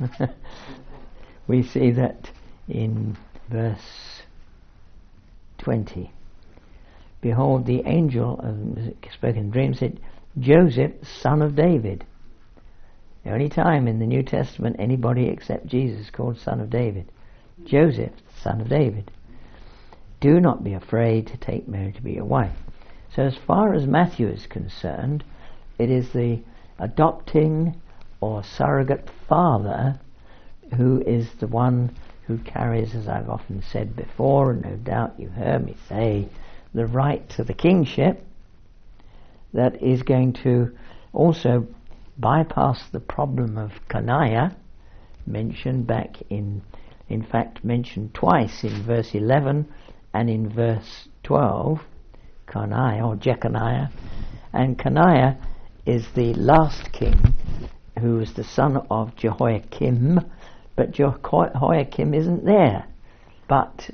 we see that in verse 20, behold, the angel spoke in dreams, said, Joseph, son of David. The only time in the New Testament anybody except Jesus called son of David. Joseph, son of David. Do not be afraid to take Mary to be your wife. So as far as Matthew is concerned, it is the adopting or surrogate father who is the one who carries, as I've often said before, and no doubt you've heard me say, the right to the kingship, that is going to also bypass the problem of Coniah, mentioned back in fact mentioned twice in verse 11 and in verse 12, Coniah or Jeconiah. And Coniah is the last king who was the son of Jehoiakim, but Jehoiakim isn't there. But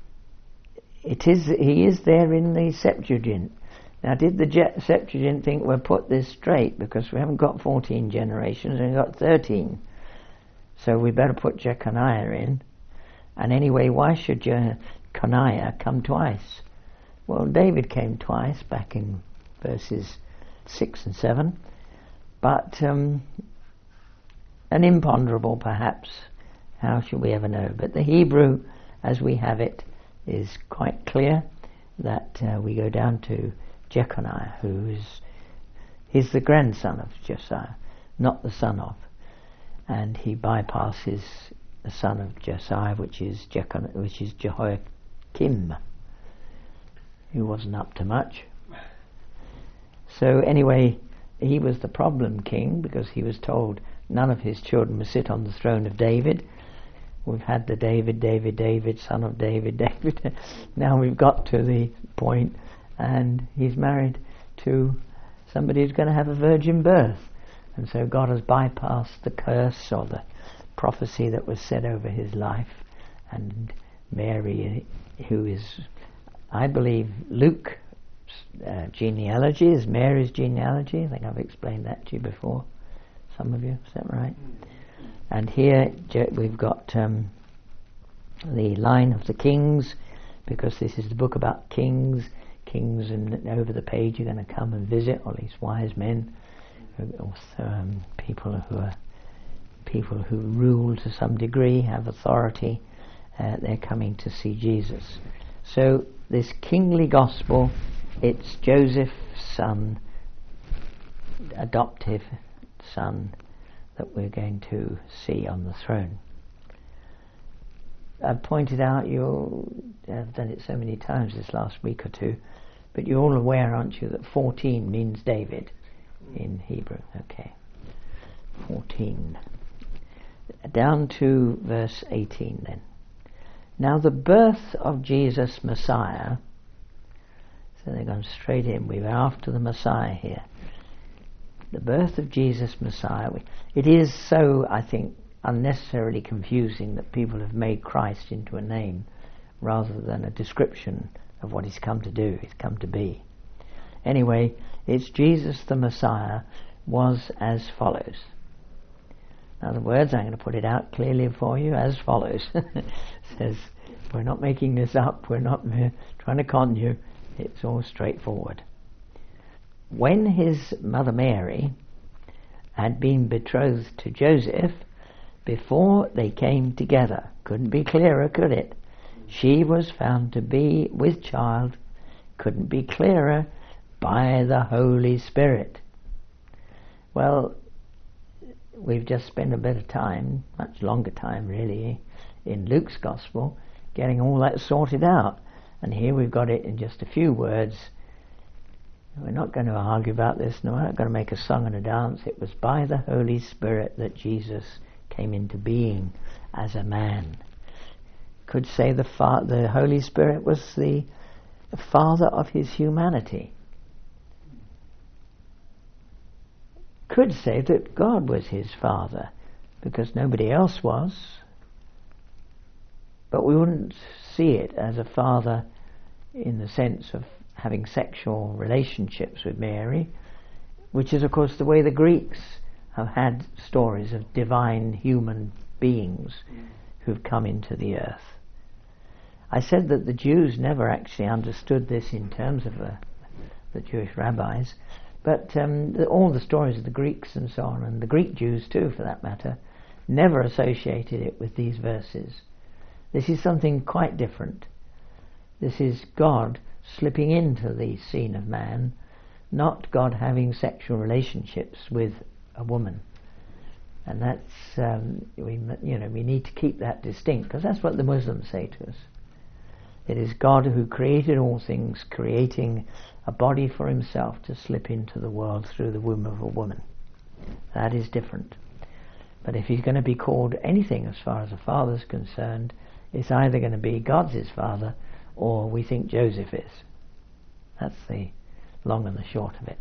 he is there in the Septuagint. Now, did the Septuagint think we'll put this straight, because we haven't got 14 generations, we've got 13. So we better put Jeconiah in. And anyway, why should Jeconiah come twice? Well, David came twice, back in verses 6 and 7. But an imponderable, perhaps. How should we ever know? But the Hebrew, as we have it, is quite clear that we go down to Jeconiah, who is the grandson of Josiah, not the son of. And he bypasses the son of Josiah, which is Jehoiakim, who wasn't up to much. So anyway, he was the problem king, because he was told none of his children would sit on the throne of David. We've had the David, son of David. Now we've got to the point, and he's married to somebody who's going to have a virgin birth. And so God has bypassed the curse or the prophecy that was said over his life. And Mary, who is, I believe, Luke's genealogy is Mary's genealogy. I think I've explained that to you before. Some of you, is that right? And here we've got the line of the kings, because this is the book about kings. Kings, and over the page you're going to come and visit, or at least wise men, also people who rule to some degree, have authority. They're coming to see Jesus. So this kingly gospel, it's Joseph's son, adoptive son, that we're going to see on the throne. I've pointed out, I've done it so many times this last week or two, but you're all aware, aren't you, that 14 means David in Hebrew. Okay, 14. Down to verse 18 then. Now the birth of Jesus Messiah, so they're going straight in, we're after the Messiah here. The birth of Jesus Messiah, it is so, I think, unnecessarily confusing that people have made Christ into a name rather than a description of what he's come to do, he's come to be. Anyway, it's Jesus the Messiah was as follows. In other words, I'm going to put it out clearly for you as follows. It says, we're not making this up, we're not trying to con you, it's all straightforward. When his mother Mary had been betrothed to Joseph, before they came together, couldn't be clearer, could it? She was found to be with child, couldn't be clearer, by the Holy Spirit. Well, we've just spent a bit of time, much longer time really, in Luke's Gospel, getting all that sorted out. And here we've got it in just a few words. We're not going to argue about this, no, we're not going to make a song and a dance. It was by the Holy Spirit that Jesus came into being as a man. Could say the Holy Spirit was the father of his humanity. Could say that God was his father, because nobody else was. But we wouldn't see it as a father in the sense of having sexual relationships with Mary, which is of course the way the Greeks have had stories of divine human beings who've come into the earth. I said that the Jews never actually understood this in terms of the Jewish rabbis, but all the stories of the Greeks and so on, and the Greek Jews too for that matter, never associated it with these verses. This is something quite different. This is God slipping into the scene of man, not God having sexual relationships with a woman. And that's we need to keep that distinct, because that's what the Muslims say to us. It is God who created all things, creating a body for himself to slip into the world through the womb of a woman. That is different. But if he's going to be called anything as far as a father's concerned, it's either going to be God's his father, or we think Joseph is. That's the long and the short of it.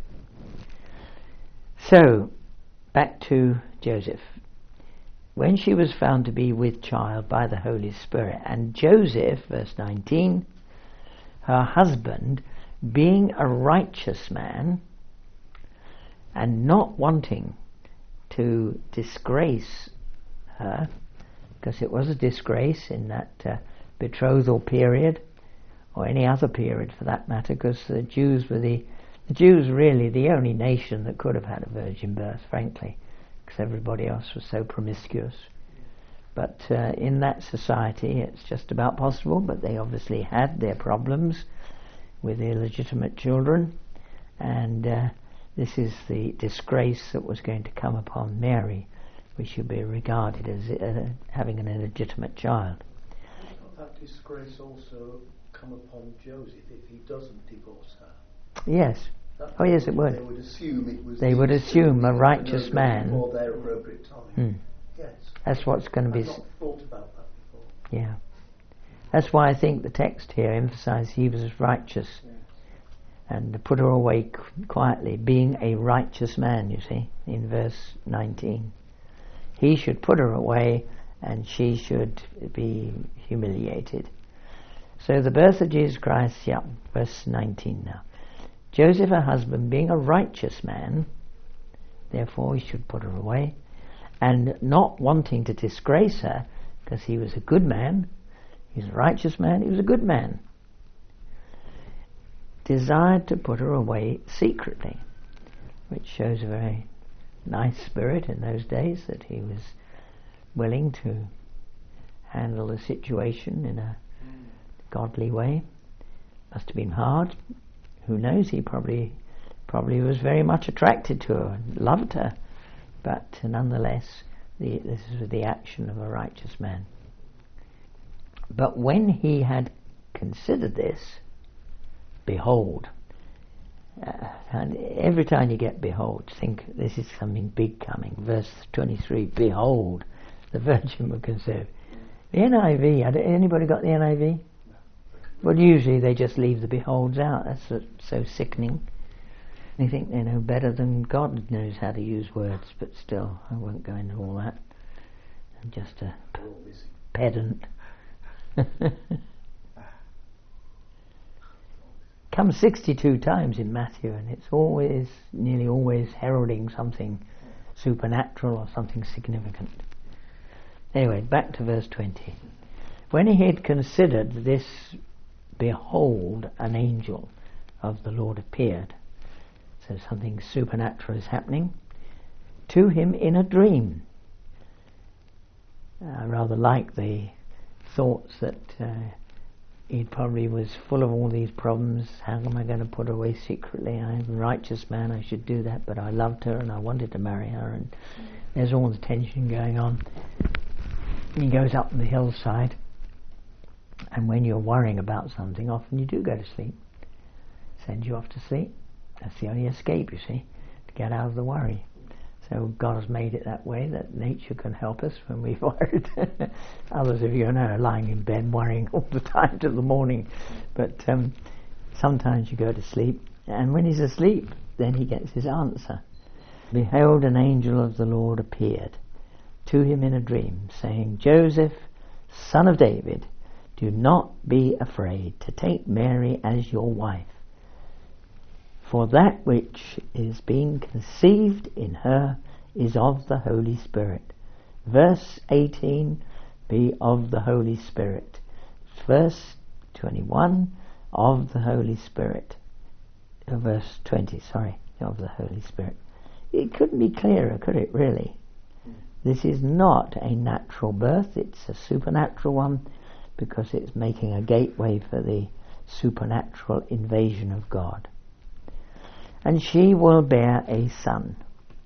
So, back to Joseph. When she was found to be with child by the Holy Spirit, and Joseph, verse 19, her husband, being a righteous man, and not wanting to disgrace her, because it was a disgrace in that betrothal period, or any other period for that matter, because the Jews were the Jews really the only nation that could have had a virgin birth, frankly, because everybody else was so promiscuous. But in that society it's just about possible, but they obviously had their problems with illegitimate children, and this is the disgrace that was going to come upon Mary, which should be regarded as having an illegitimate child. Does that disgrace also come upon Joseph if he doesn't divorce her? Yes. Oh yes, it would. They would assume it was. They would assume a righteous man. Before their appropriate time. Yes. That's what's going to be. I've not thought about that before. Yeah. That's why I think the text here emphasizes he was righteous, and put her away quietly, being a righteous man. You see, in verse 19, he should put her away, and she should be humiliated. So the birth of Jesus Christ, verse 19 now. Joseph, her husband, being a righteous man, therefore he should put her away, and not wanting to disgrace her, because he was a good man, he's a righteous man, he was a good man, desired to put her away secretly, which shows a very nice spirit in those days, that he was willing to handle the situation in a godly way. Must have been hard. Who knows? He probably was very much attracted to her and loved her, but nonetheless, this is the action of a righteous man. But when he had considered this, behold, and every time you get behold, think this is something big coming. Verse 23, behold, the virgin will conceive. The NIV, anybody got the NIV? Well, usually they just leave the beholds out. That's so sickening. They think they know better than God knows how to use words, but still, I won't go into all that. I'm just a pedant. comes 62 times in Matthew, and it's always, nearly always, heralding something supernatural or something significant. Anyway, back to verse 20. When he had considered this, behold, an angel of the Lord appeared. So something supernatural is happening to him in a dream. I rather like the thoughts that he probably was full of all these problems. How am I going to put her away secretly? I'm a righteous man, I should do that, but I loved her and I wanted to marry her, and there's all the tension going on. He goes up the hillside, and when you're worrying about something, often you do go to sleep. Sends you off to sleep. That's the only escape, you see, to get out of the worry. So God has made it that way, that nature can help us when we're worried. Others of you know are lying in bed worrying all the time till the morning. But sometimes you go to sleep, and when he's asleep, then he gets his answer. Behold, an angel of the Lord appeared to him in a dream, saying, Joseph, son of David, do not be afraid to take Mary as your wife, for that which is being conceived in her is of the Holy Spirit. Verse 18, be of the Holy Spirit. Verse 21, of the Holy Spirit. Verse 20, of the Holy Spirit. It couldn't be clearer, could it, really? This is not a natural birth, it's a supernatural one, because it's making a gateway for the supernatural invasion of God. And she will bear a son,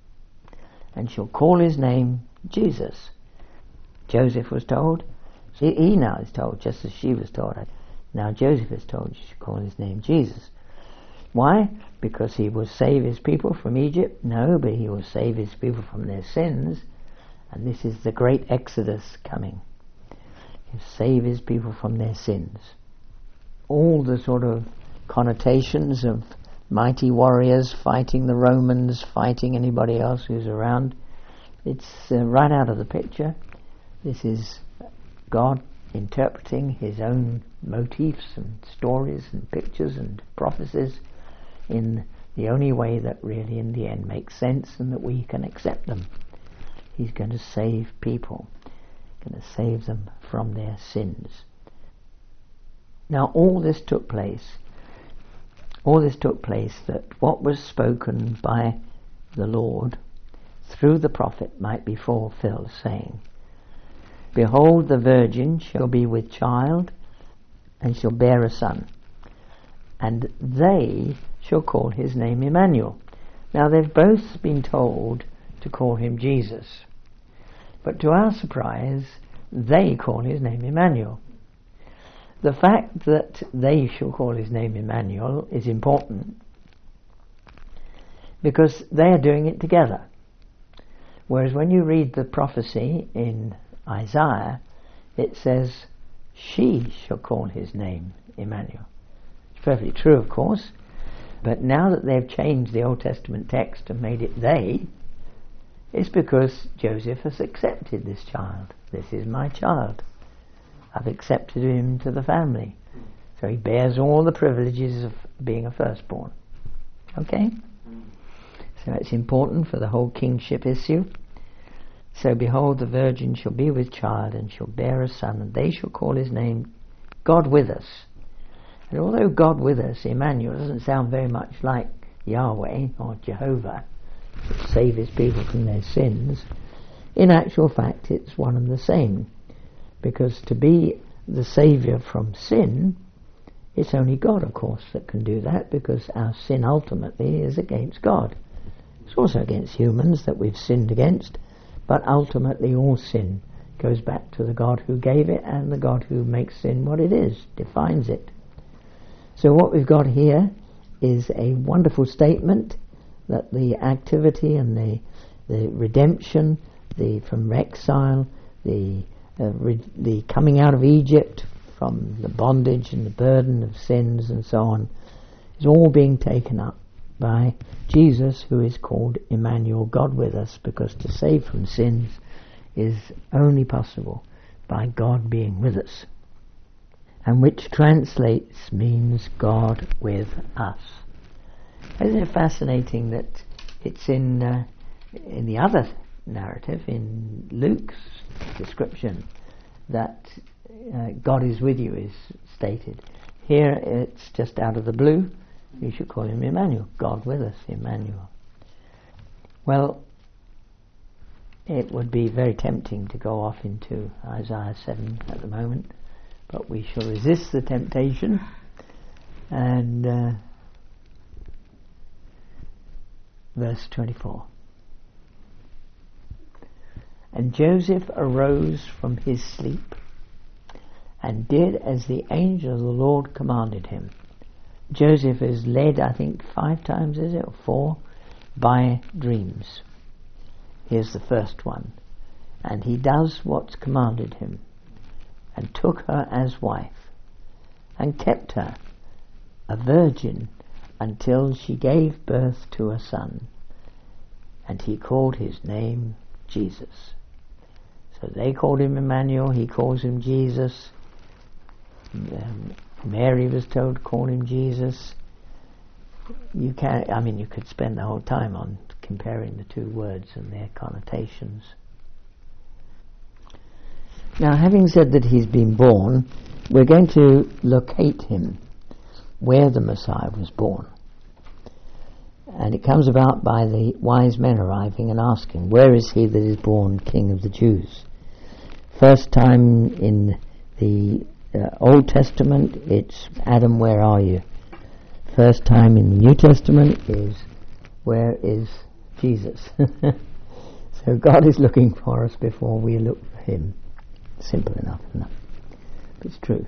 and she'll call his name Jesus. Joseph was told, he now is told, just as she was told. Now Joseph is told she should call his name Jesus. Why? Because he will save his people from Egypt? No, but he will save his people from their sins, and this is the great Exodus coming. He'll save his people from their sins. All the sort of connotations of mighty warriors fighting the Romans, fighting anybody else who's around, it's right out of the picture. This is God interpreting his own motifs and stories and pictures and prophecies in the only way that really in the end makes sense and that we can accept them. He's going to save people, going to save them from their sins. Now all this took place that what was spoken by the Lord through the prophet might be fulfilled, saying, Behold, the virgin shall be with child, and shall bear a son, and they shall call his name Emmanuel. Now they've both been told to call him Jesus, but to our surprise, they call his name Emmanuel. The fact that they shall call his name Emmanuel is important because they are doing it together. Whereas when you read the prophecy in Isaiah, it says, she shall call his name Emmanuel. It's perfectly true, of course, but now that they've changed the Old Testament text and made it they, it's because Joseph has accepted this child. This is my child. I've accepted him to the family. So he bears all the privileges of being a firstborn. Okay? So it's important for the whole kingship issue. So behold, the virgin shall be with child, and shall bear a son, and they shall call his name God with us. And although God with us, Emmanuel, doesn't sound very much like Yahweh or Jehovah, to save his people from their sins, in actual fact it's one and the same. Because to be the saviour from sin, it's only God, of course, that can do that, because our sin ultimately is against God. It's also against humans that we've sinned against, but ultimately all sin goes back to the God who gave it and the God who makes sin what it is, defines it. So what we've got here is a wonderful statement that the activity and the redemption, from exile, the coming out of Egypt from the bondage and the burden of sins and so on, is all being taken up by Jesus, who is called Emmanuel, God with us, because to save from sins is only possible by God being with us. and which translates means God with us. Isn't it fascinating that it's in the other narrative, in Luke's description, that God is with you is stated. Here it's just out of the blue. You should call him Emmanuel, God with us, Emmanuel. Well, it would be very tempting to go off into Isaiah 7 at the moment, but we shall resist the temptation. And verse 24. And Joseph arose from his sleep and did as the angel of the Lord commanded him. Joseph is led, I think, 5 times, is it, or 4, by dreams. Here's the first one. And he does what's commanded him, and took her as wife, and kept her, a virgin, until she gave birth to a son. And he called his name Jesus. So they called him Emmanuel, he calls him Jesus. Mary was told to call him Jesus. You could spend the whole time on comparing the 2 words and their connotations. Now, having said that he's been born, we're going to locate him, where the Messiah was born. And it comes about by the wise men arriving and asking, where is he that is born King of the Jews? First time in the Old Testament, it's Adam, where are you? First time in the New Testament is, where is Jesus? So God is looking for us before we look for him. Simple enough, isn't it? It's true.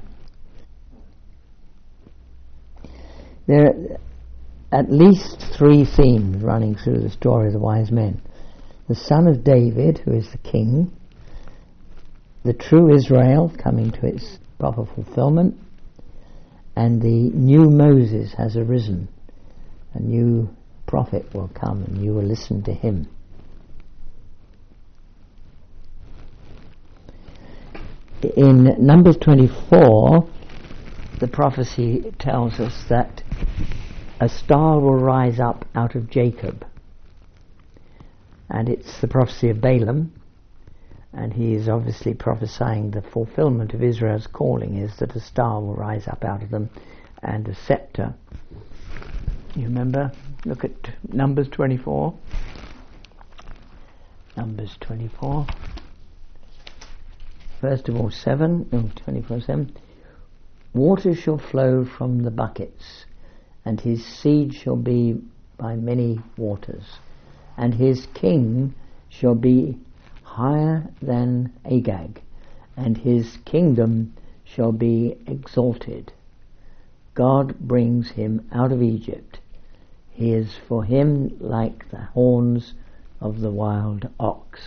There are at least 3 themes running through the story of the wise men. The son of David, who is the king, the true Israel coming to its proper fulfillment, and the new Moses has arisen. A new prophet will come and you will listen to him. In Numbers 24, the prophecy tells us that a star will rise up out of Jacob, and it's the prophecy of Balaam, and he is obviously prophesying the fulfillment of Israel's calling is that a star will rise up out of them and a scepter. You remember? Look at Numbers 24. Numbers 24. First of all, 24:7. Water shall flow from the buckets, and his seed shall be by many waters, and his king shall be higher than Agag, and his kingdom shall be exalted. God brings him out of Egypt. He is for him like the horns of the wild ox.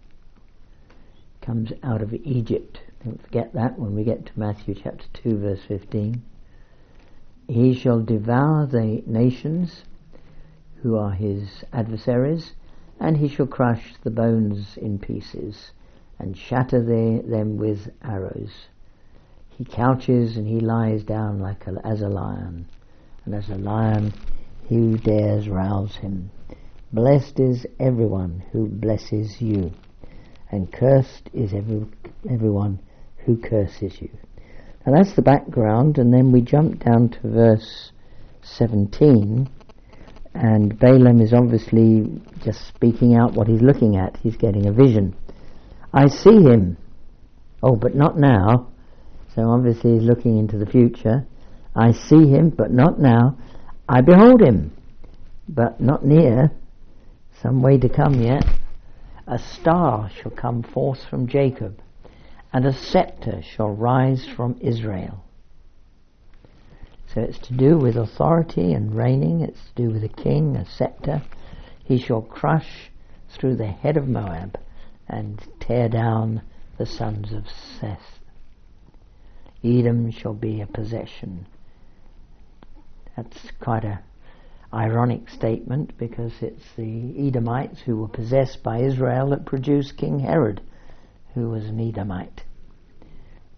Comes out of Egypt. Don't forget that when we get to Matthew chapter 2 verse 15. He shall devour the nations who are his adversaries, and he shall crush the bones in pieces and shatter them with arrows. He couches and he lies down as a lion, and as a lion who dares rouse him. Blessed is everyone who blesses you, and cursed is everyone who curses you. Now that's the background, and then we jump down to verse 17, and Balaam is obviously just speaking out what he's looking at. He's getting a vision. I see him. Oh, but not now. So obviously he's looking into the future. I see him, but not now. I behold him, but not near. Some way to come yet. A star shall come forth from Jacob, and a scepter shall rise from Israel. So it's to do with authority and reigning. It's to do with a king, a scepter. He shall crush through the head of Moab and tear down the sons of Seth. Edom shall be a possession. That's quite a ironic statement, because it's the Edomites who were possessed by Israel that produced King Herod, who was an Edomite.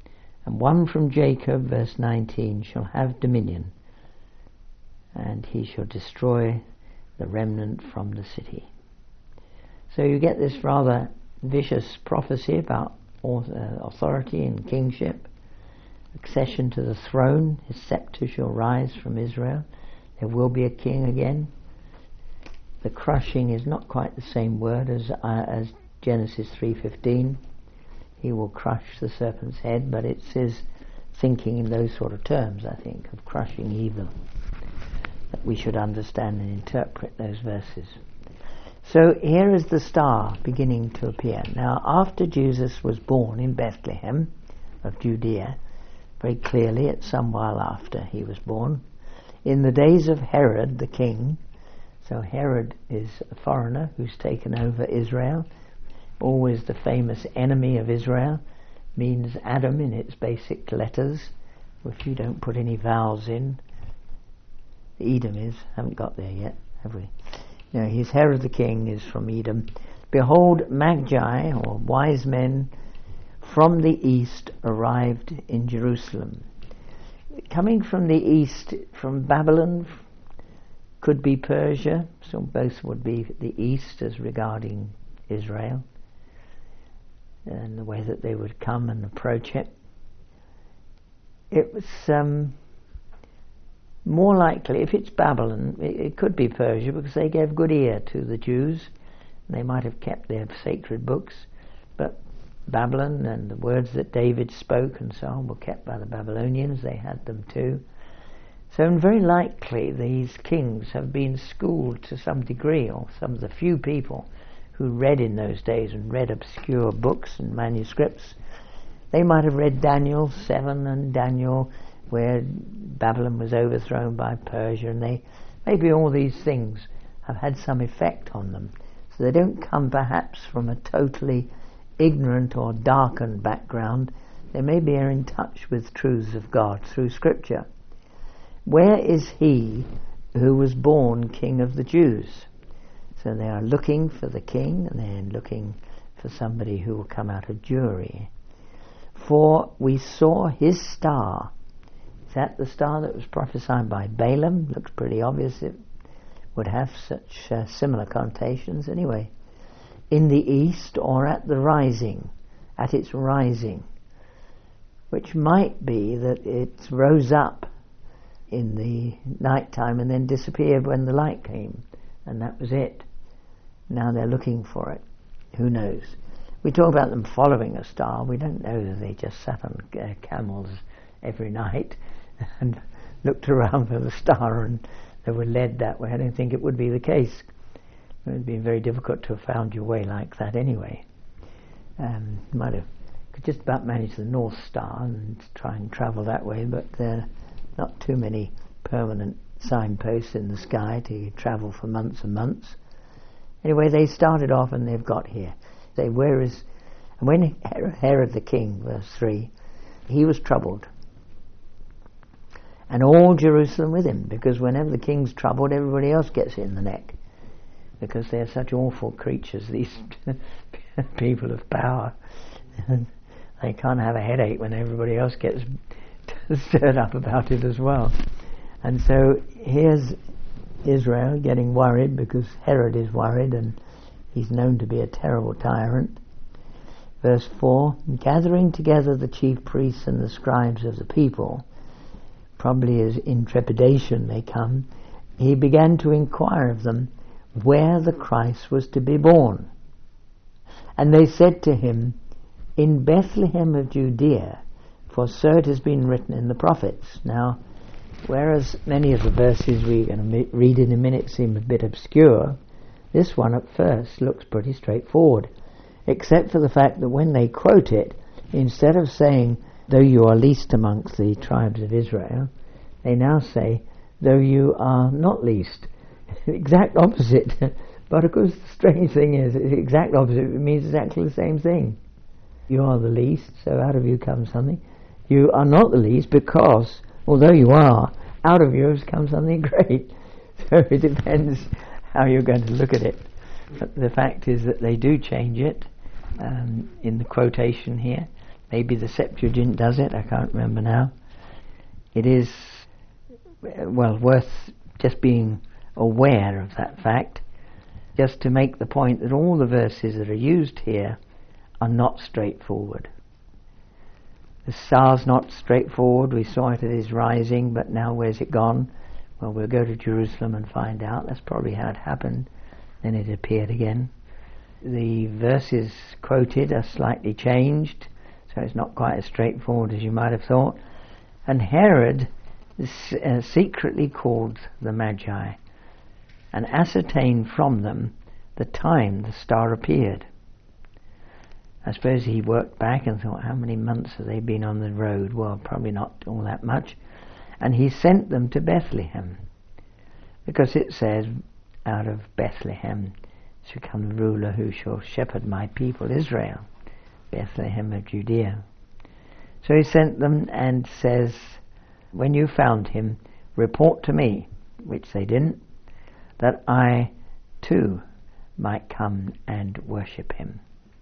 And one from Jacob, verse 19, shall have dominion, and he shall destroy the remnant from the city. So you get this rather vicious prophecy about authority and kingship, accession to the throne. His scepter shall rise from Israel. There will be a king again. The crushing is not quite the same word as Genesis 3:15. He will crush the serpent's head, but it says thinking in those sort of terms, I think, of crushing evil, that we should understand and interpret those verses. So here is the star beginning to appear. Now, after Jesus was born in Bethlehem of Judea, very clearly it's some while after he was born, in the days of Herod the king. So Herod is a foreigner who's taken over Israel, always the famous enemy of Israel, means Adam in its basic letters, if you don't put any vowels in. Edom is, haven't got there yet, have we? No, he's Herod the king, is from Edom. Behold, magi, or wise men, from the east arrived in Jerusalem. Coming from the east, from Babylon, could be Persia, so both would be the east as regarding Israel, and the way that they would come and approach it. It was more likely, if it's Babylon, it could be Persia, because they gave good ear to the Jews. They might have kept their sacred books, but Babylon and the words that David spoke and so on were kept by the Babylonians. They had them too. So very likely these kings have been schooled to some degree, or some of the few people who read in those days and read obscure books and manuscripts. They might have read Daniel 7 and Daniel, where Babylon was overthrown by Persia, and maybe all these things have had some effect on them. So they don't come perhaps from a totally ignorant or darkened background. They maybe are in touch with truths of God through Scripture. Where is he who was born King of the Jews? So they are looking for the king, and they're looking for somebody who will come out of Jewry. For we saw his star. Is that the star that was prophesied by Balaam? Looks pretty obvious it would have such similar connotations anyway. In the east, or at the rising, at its rising, which might be that it rose up in the night time and then disappeared when the light came, and that was it. Now they're looking for it. Who knows? We talk about them following a star. We don't know that they just sat on camels every night and looked around for the star and they were led that way. I don't think it would be the case. It would be very difficult to have found your way like that anyway. Might have could just about manage the North Star and try and travel that way, but there are not too many permanent signposts in the sky to travel for months and months. Anyway, they started off and they've got here. And when Herod the king, verse 3, he was troubled, and all Jerusalem with him, because whenever the king's troubled, everybody else gets it in the neck, because they're such awful creatures, these people of power. They can't have a headache when everybody else gets stirred up about it as well. And so here's Israel getting worried, because Herod is worried, and he's known to be a terrible tyrant. Verse 4, gathering together the chief priests and the scribes of the people, probably as in trepidation they come, he began to inquire of them where the Christ was to be born. And they said to him, in Bethlehem of Judea, for so it has been written in the prophets. Now, whereas many of the verses we're going to read in a minute seem a bit obscure, this one at first looks pretty straightforward, except for the fact that when they quote it, instead of saying, though you are least amongst the tribes of Israel, they now say, though you are not least. The exact opposite. But of course the strange thing is, it's the exact opposite. It means exactly the same thing. You are the least, so out of you comes something. You are not the least, because although you are, out of you has come something great. So it depends how you're going to look at it. But the fact is that they do change it in the quotation here. Maybe the Septuagint does it, I can't remember now. It is, well, worth just being aware of that fact, just to make the point that all the verses that are used here are not straightforward. The star's not straightforward. We saw it is rising, but now where's it gone? Well, we'll go to Jerusalem and find out. That's probably how it happened. Then it appeared again. The verses quoted are slightly changed, so it's not quite as straightforward as you might have thought. And Herod secretly called the Magi and ascertained from them the time the star appeared. I suppose he worked back and thought, how many months have they been on the road? Well, probably not all that much. And he sent them to Bethlehem, because it says, out of Bethlehem shall come the ruler who shall shepherd my people Israel, Bethlehem of Judea. So he sent them and says, when you found him, report to me, which they didn't, that I too might come and worship him.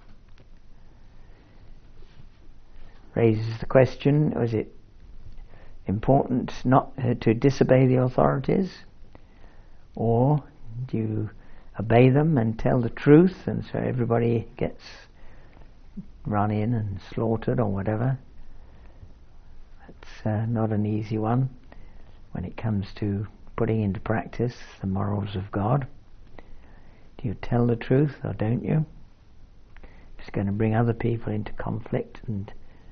Raises the question, was it important not to disobey the authorities, or do you obey them and tell the truth, and so everybody gets run in and slaughtered or whatever? That's not an easy one when it comes to putting into practice the morals of God. Do you tell the truth or don't you? It's going to bring other people into conflict, and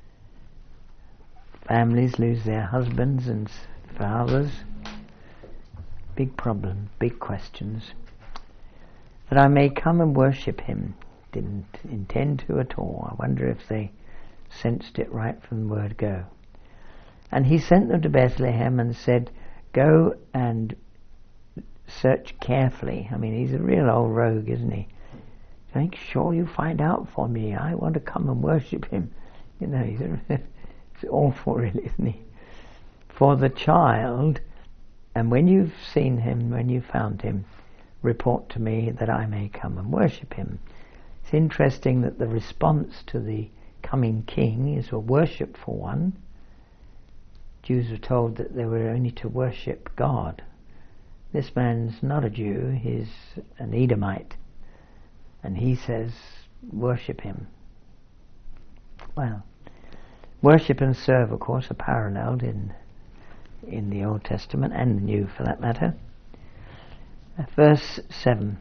families lose their husbands and fathers. Big problem, big questions. That I may come and worship him. Didn't intend to at all. I wonder if they sensed it right from the word go. And he sent them to Bethlehem and said, go and search carefully. I mean, he's a real old rogue, isn't he? Make sure you find out for me. I want to come and worship him. You know, it's awful, really, isn't he? For the child, and when you've seen him, when you found him, report to me that I may come and worship him. It's interesting that the response to the coming king is a worshipful one. Jews were told that they were only to worship God. This man's not a Jew, he's an Edomite. And he says, worship him. Well, worship and serve, of course, are paralleled in the Old Testament and the New, for that matter. Verse 7.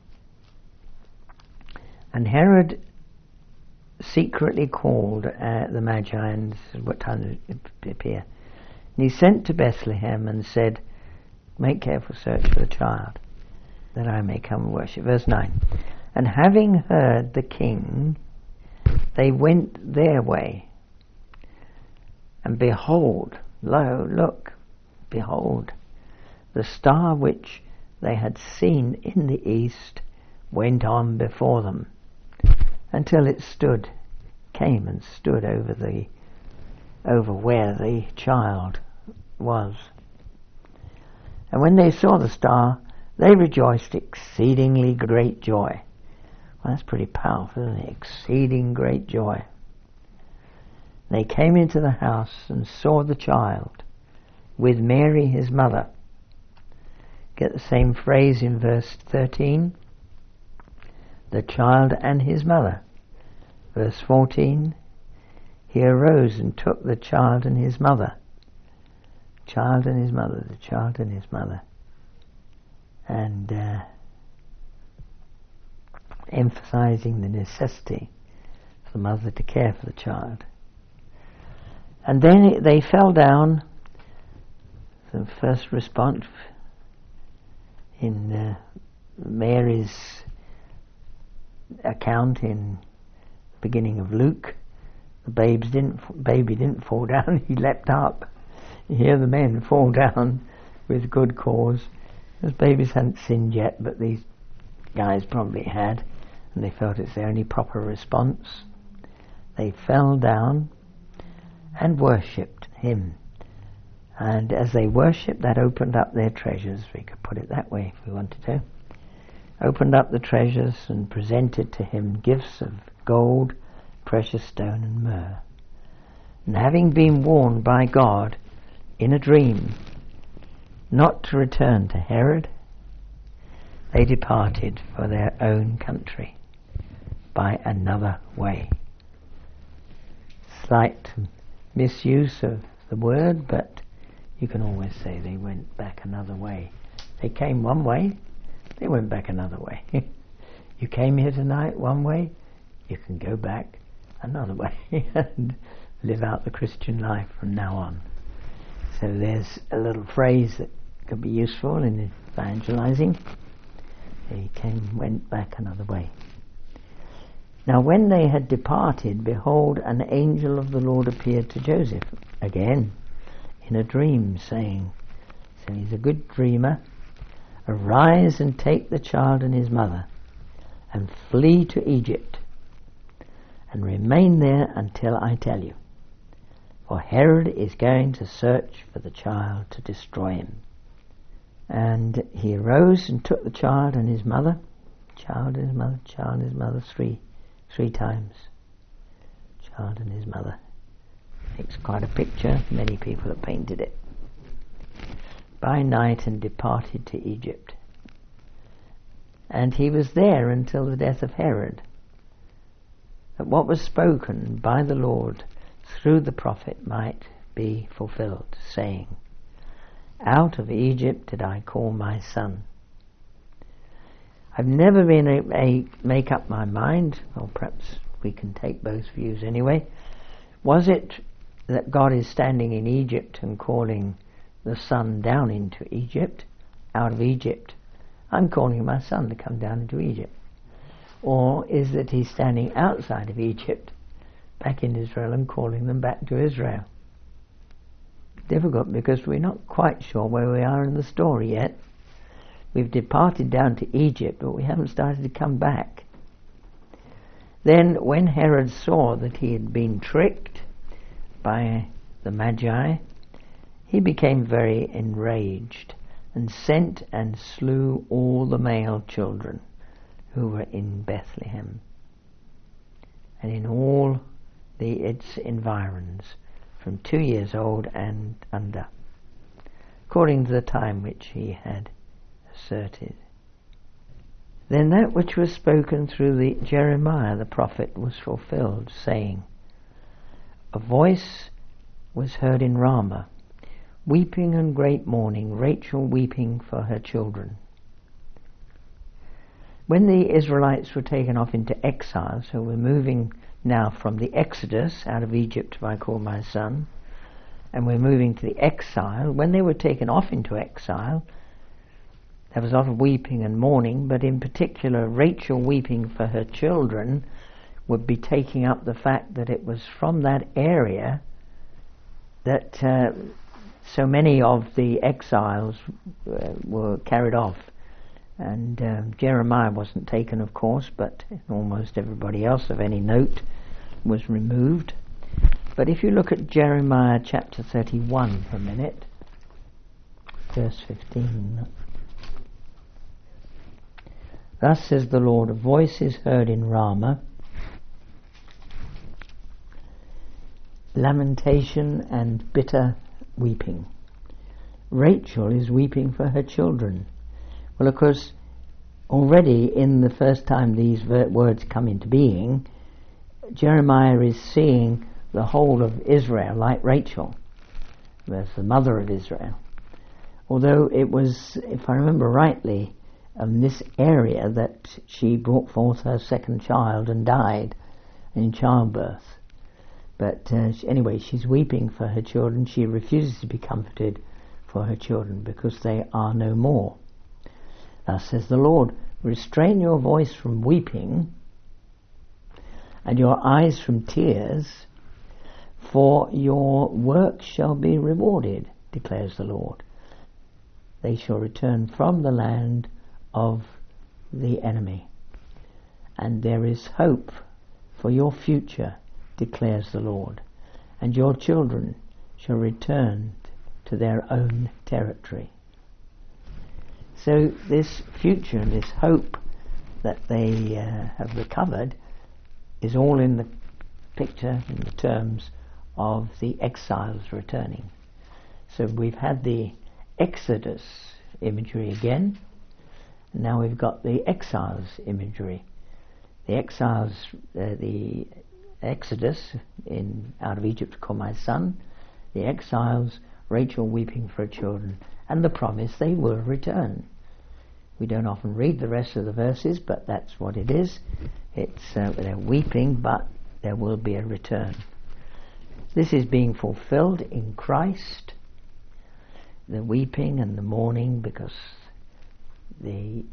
And Herod secretly called the Magi, and this is what time it appear. And he sent to Bethlehem and said, make careful search for the child, that I may come and worship. Verse 9. And having heard the king, they went their way. And behold, lo, look, behold, the star which they had seen in the east went on before them, until it came and stood over where the child was. And when they saw the star, they rejoiced exceedingly great joy. Well, that's pretty powerful, isn't it? Exceeding great joy. They came into the house and saw the child with Mary his mother. Get the same phrase in verse 13. The child and his mother. Verse 14. He arose and took the child and his mother. Child and his mother, the child and his mother. And emphasizing the necessity for the mother to care for the child. And then they fell down. The first response in Mary's account in the beginning of Luke, the baby didn't fall down, he leapt up. You hear the men fall down with good cause. Those babies hadn't sinned yet, but these guys probably had, and they felt it's the only proper response. They fell down and worshipped him. And as they worshipped, that opened up their treasures. We could put it that way if we wanted to. Opened up the treasures and presented to him gifts of gold, precious stone and myrrh. And having been warned by God in a dream not to return to Herod, they departed for their own country by another way. Slight misuse of the word, but you can always say they went back another way. They came one way, they went back another way. You came here tonight one way, you can go back another way and live out the Christian life from now on. So there's a little phrase that could be useful in evangelizing. They went back another way. Now when they had departed, behold, an angel of the Lord appeared to Joseph again in a dream, saying, so he's a good dreamer, arise and take the child and his mother and flee to Egypt and remain there until I tell you, for Herod is going to search for the child to destroy him. And he arose and took the child and his mother, child and his mother, child and his mother, three times. Child and his mother. Makes quite a picture. Many people have painted it. By night and departed to Egypt. And he was there until the death of Herod, that what was spoken by the Lord through the prophet might be fulfilled, saying, out of Egypt did I call my son. I've never been able to make up my mind, or perhaps we can take both views anyway. Was it that God is standing in Egypt and calling the son down into Egypt, out of Egypt? I'm calling my son to come down into Egypt. Or is it he's standing outside of Egypt, back in Israel, and calling them back to Israel? Difficult, because we're not quite sure where we are in the story yet. We've departed down to Egypt, but we haven't started to come back. Then when Herod saw that he had been tricked by the Magi, he became very enraged and sent and slew all the male children who were in Bethlehem and in all its environs, from 2 years old and under, according to the time which he had asserted. Then that which was spoken through the Jeremiah the prophet was fulfilled, saying, a voice was heard in Ramah, weeping and great mourning, Rachel weeping for her children. When the Israelites were taken off into exile, so we're moving now from the Exodus, out of Egypt have I called my son, and we're moving to the exile. When they were taken off into exile, there was a lot of weeping and mourning, but in particular Rachel weeping for her children would be taking up the fact that it was from that area that so many of the exiles were carried off. And Jeremiah wasn't taken, of course, but almost everybody else of any note was removed. But if you look at Jeremiah chapter 31 for a minute, verse 15. Thus says the Lord, a voice is heard in Ramah, lamentation and bitter weeping. Rachel is weeping for her children. Well, of course, already in the first time these words come into being, Jeremiah is seeing the whole of Israel like Rachel, as the mother of Israel. Although it was, if I remember rightly, this area that she brought forth her second child and died in childbirth. But anyway, she's weeping for her children. She refuses to be comforted for her children because they are no more. Thus says the Lord, restrain your voice from weeping and your eyes from tears, for your work shall be rewarded, declares the Lord. They shall return from the land of the enemy, and there is hope for your future, declares the Lord, and your children shall return to their own territory. So this future, this hope that they have recovered, is all in the picture, in the terms of the exiles returning. So we've had the Exodus imagery again, and now we've got the exiles imagery. The exiles, the Exodus out of Egypt to call my son, the exiles, Rachel weeping for her children, and the promise they will return. We don't often read the rest of the verses, but that's what it is. It's they're weeping, but there will be a return. This is being fulfilled in Christ. The weeping and the mourning, because the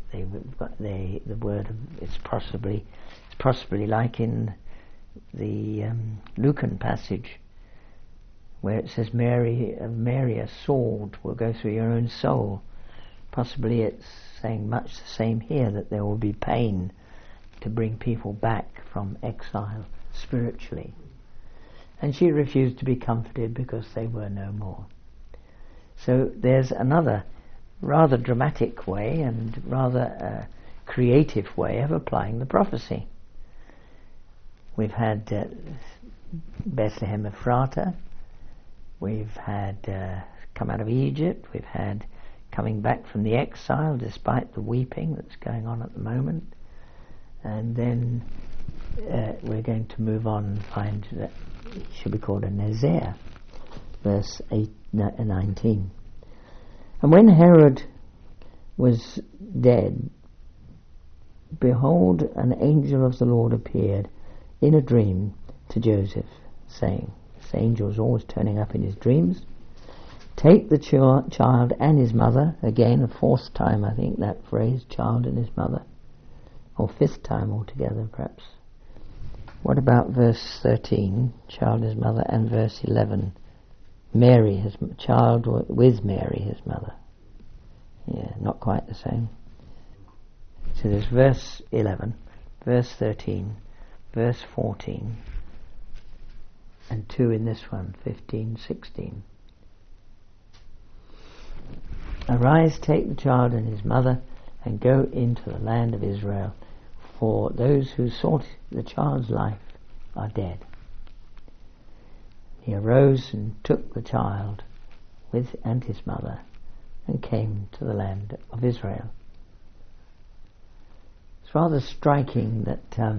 word it's possibly like in the Lucan passage where it says Mary a sword will go through your own soul. Possibly it's saying much the same here, that there will be pain to bring people back from exile spiritually. And she refused to be comforted because they were no more. So there's another rather dramatic way and rather creative way of applying the prophecy. We've had Bethlehem Ephrata, we've had come out of Egypt, we've had coming back from the exile despite the weeping that's going on at the moment, and then we're going to move on and find that it should be called a Nazair, verse 19. And when Herod was dead, behold, an angel of the Lord appeared in a dream to Joseph, saying, this angel is always turning up in his dreams, take the child and his mother, again a fourth time I think that phrase, child and his mother, or fifth time altogether perhaps. What about verse 13, child and his mother, and verse 11, Mary, his child with Mary, his mother. Yeah, not quite the same. So there's verse 11, verse 13, verse 14, and 2 in this one, 15, 16. Arise, take the child and his mother, and go into the land of Israel, for those who sought the child's life are dead. He arose and took the child and his mother and came to the land of Israel. It's rather striking that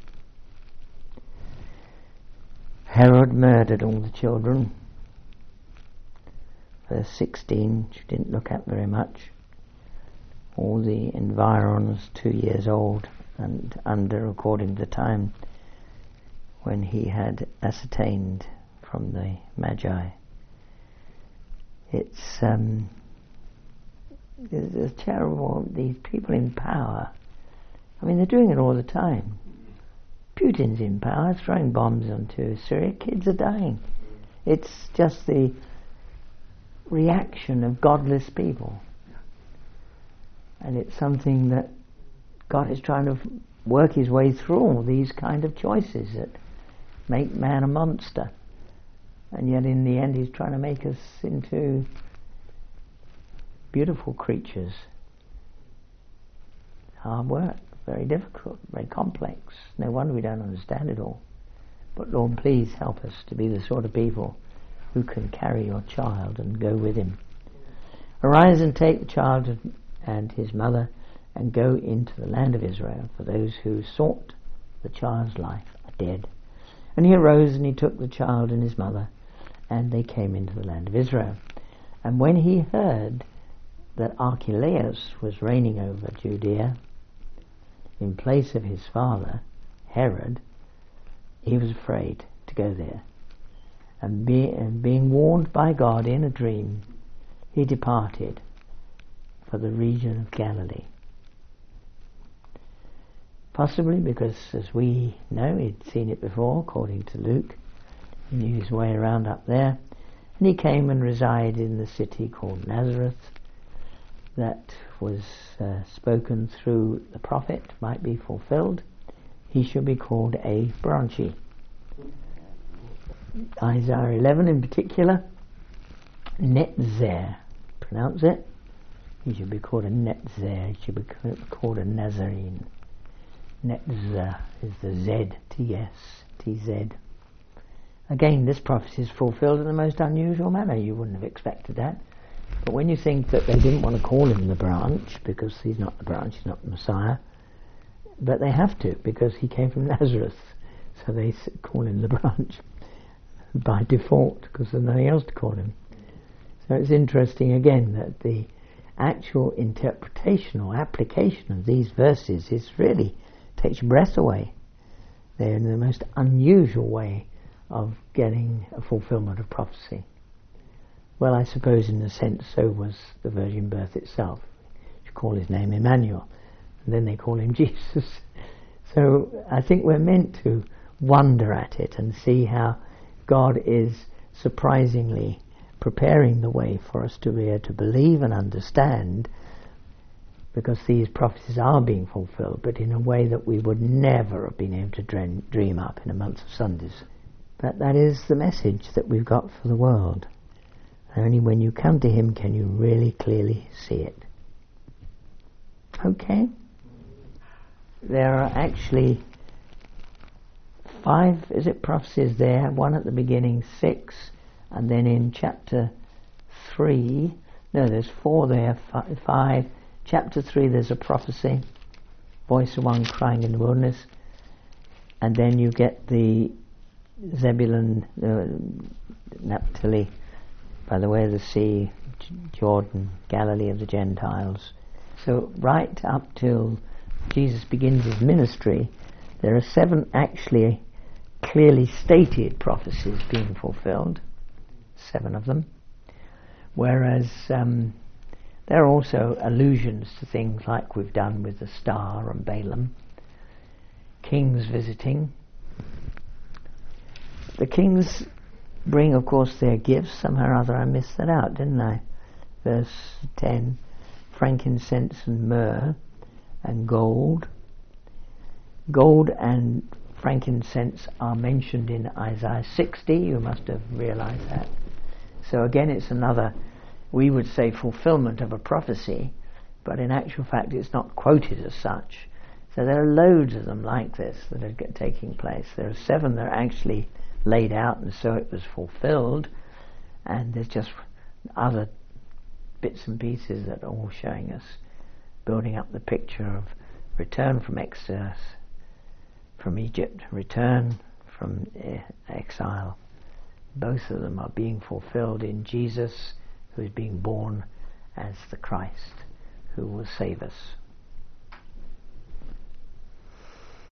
Herod murdered all the children. Verse 16, which we didn't look at very much. All the environs 2 years old and under, according to the time when he had ascertained from the Magi. It's terrible. These people in power, I mean, they're doing it all the time. Putin's in power, throwing bombs onto Syria. Kids are dying. It's just the reaction of godless people. And it's something that God is trying to work his way through all these kind of choices that make man a monster. And yet in the end he's trying to make us into beautiful creatures. Hard work, very difficult, very complex. No wonder we don't understand it all. But Lord, please help us to be the sort of people who can carry your child and go with him. Arise and take the child and his mother and go into the land of Israel, for those who sought the child's life are dead. And he arose and he took the child and his mother, and they came into the land of Israel. And when he heard that Archelaus was reigning over Judea in place of his father Herod, he was afraid to go there. And being warned by God in a dream, he departed for the region of Galilee. Possibly because, as we know, he'd seen it before, according to Luke. He knew his way around up there. And he came and resided in the city called Nazareth, that was spoken through the prophet, might be fulfilled. He should be called a Branchi. Isaiah 11 in particular, Netzer, pronounce it. He should be called a Netzer, he should be called a Nazarene. Netzer is the Z, T-S, T-Z. Again, this prophecy is fulfilled in the most unusual manner. You wouldn't have expected that. But when you think that they didn't want to call him the branch, because he's not the branch, he's not the Messiah, but they have to, because he came from Nazareth, so they call him the branch by default, because there's nothing else to call him. So it's interesting again that the actual interpretation or application of these verses is really takes your breath away. They're in the most unusual way of getting a fulfillment of prophecy. Well, I suppose in a sense so was the virgin birth itself. You call his name Emmanuel, and then they call him Jesus. So I think we're meant to wonder at it and see how God is surprisingly preparing the way for us to be able to believe and understand, because these prophecies are being fulfilled, but in a way that we would never have been able to dream up in a month of Sundays. But that is the message that we've got for the world. Only when you come to him can you really clearly see it. Okay? There are actually 5, prophecies there, 1 at the beginning, 6, and then in chapter 3, no, there's 4 there, 5. Chapter 3 there's a prophecy, voice of one crying in the wilderness, and then you get the Zebulun, Naphtali, by the way of the sea, Jordan, Galilee of the Gentiles. So right up till Jesus begins his ministry, there are 7 actually clearly stated prophecies being fulfilled, 7 of them, whereas there are also allusions to things like we've done with the star and Balaam, kings visiting. The kings bring, of course, their gifts. Somehow or other I missed that out, didn't I? Verse 10, frankincense and myrrh and gold. Gold and frankincense are mentioned in Isaiah 60. You must have realized that. So again, it's another, we would say, fulfillment of a prophecy, but in actual fact it's not quoted as such. So there are loads of them like this that are taking place. There are 7 that are actually laid out, and so it was fulfilled, and there's just other bits and pieces that are all showing us, building up the picture of return from Exodus, from Egypt, return from exile. Both of them are being fulfilled in Jesus, who is being born as the Christ, who will save us.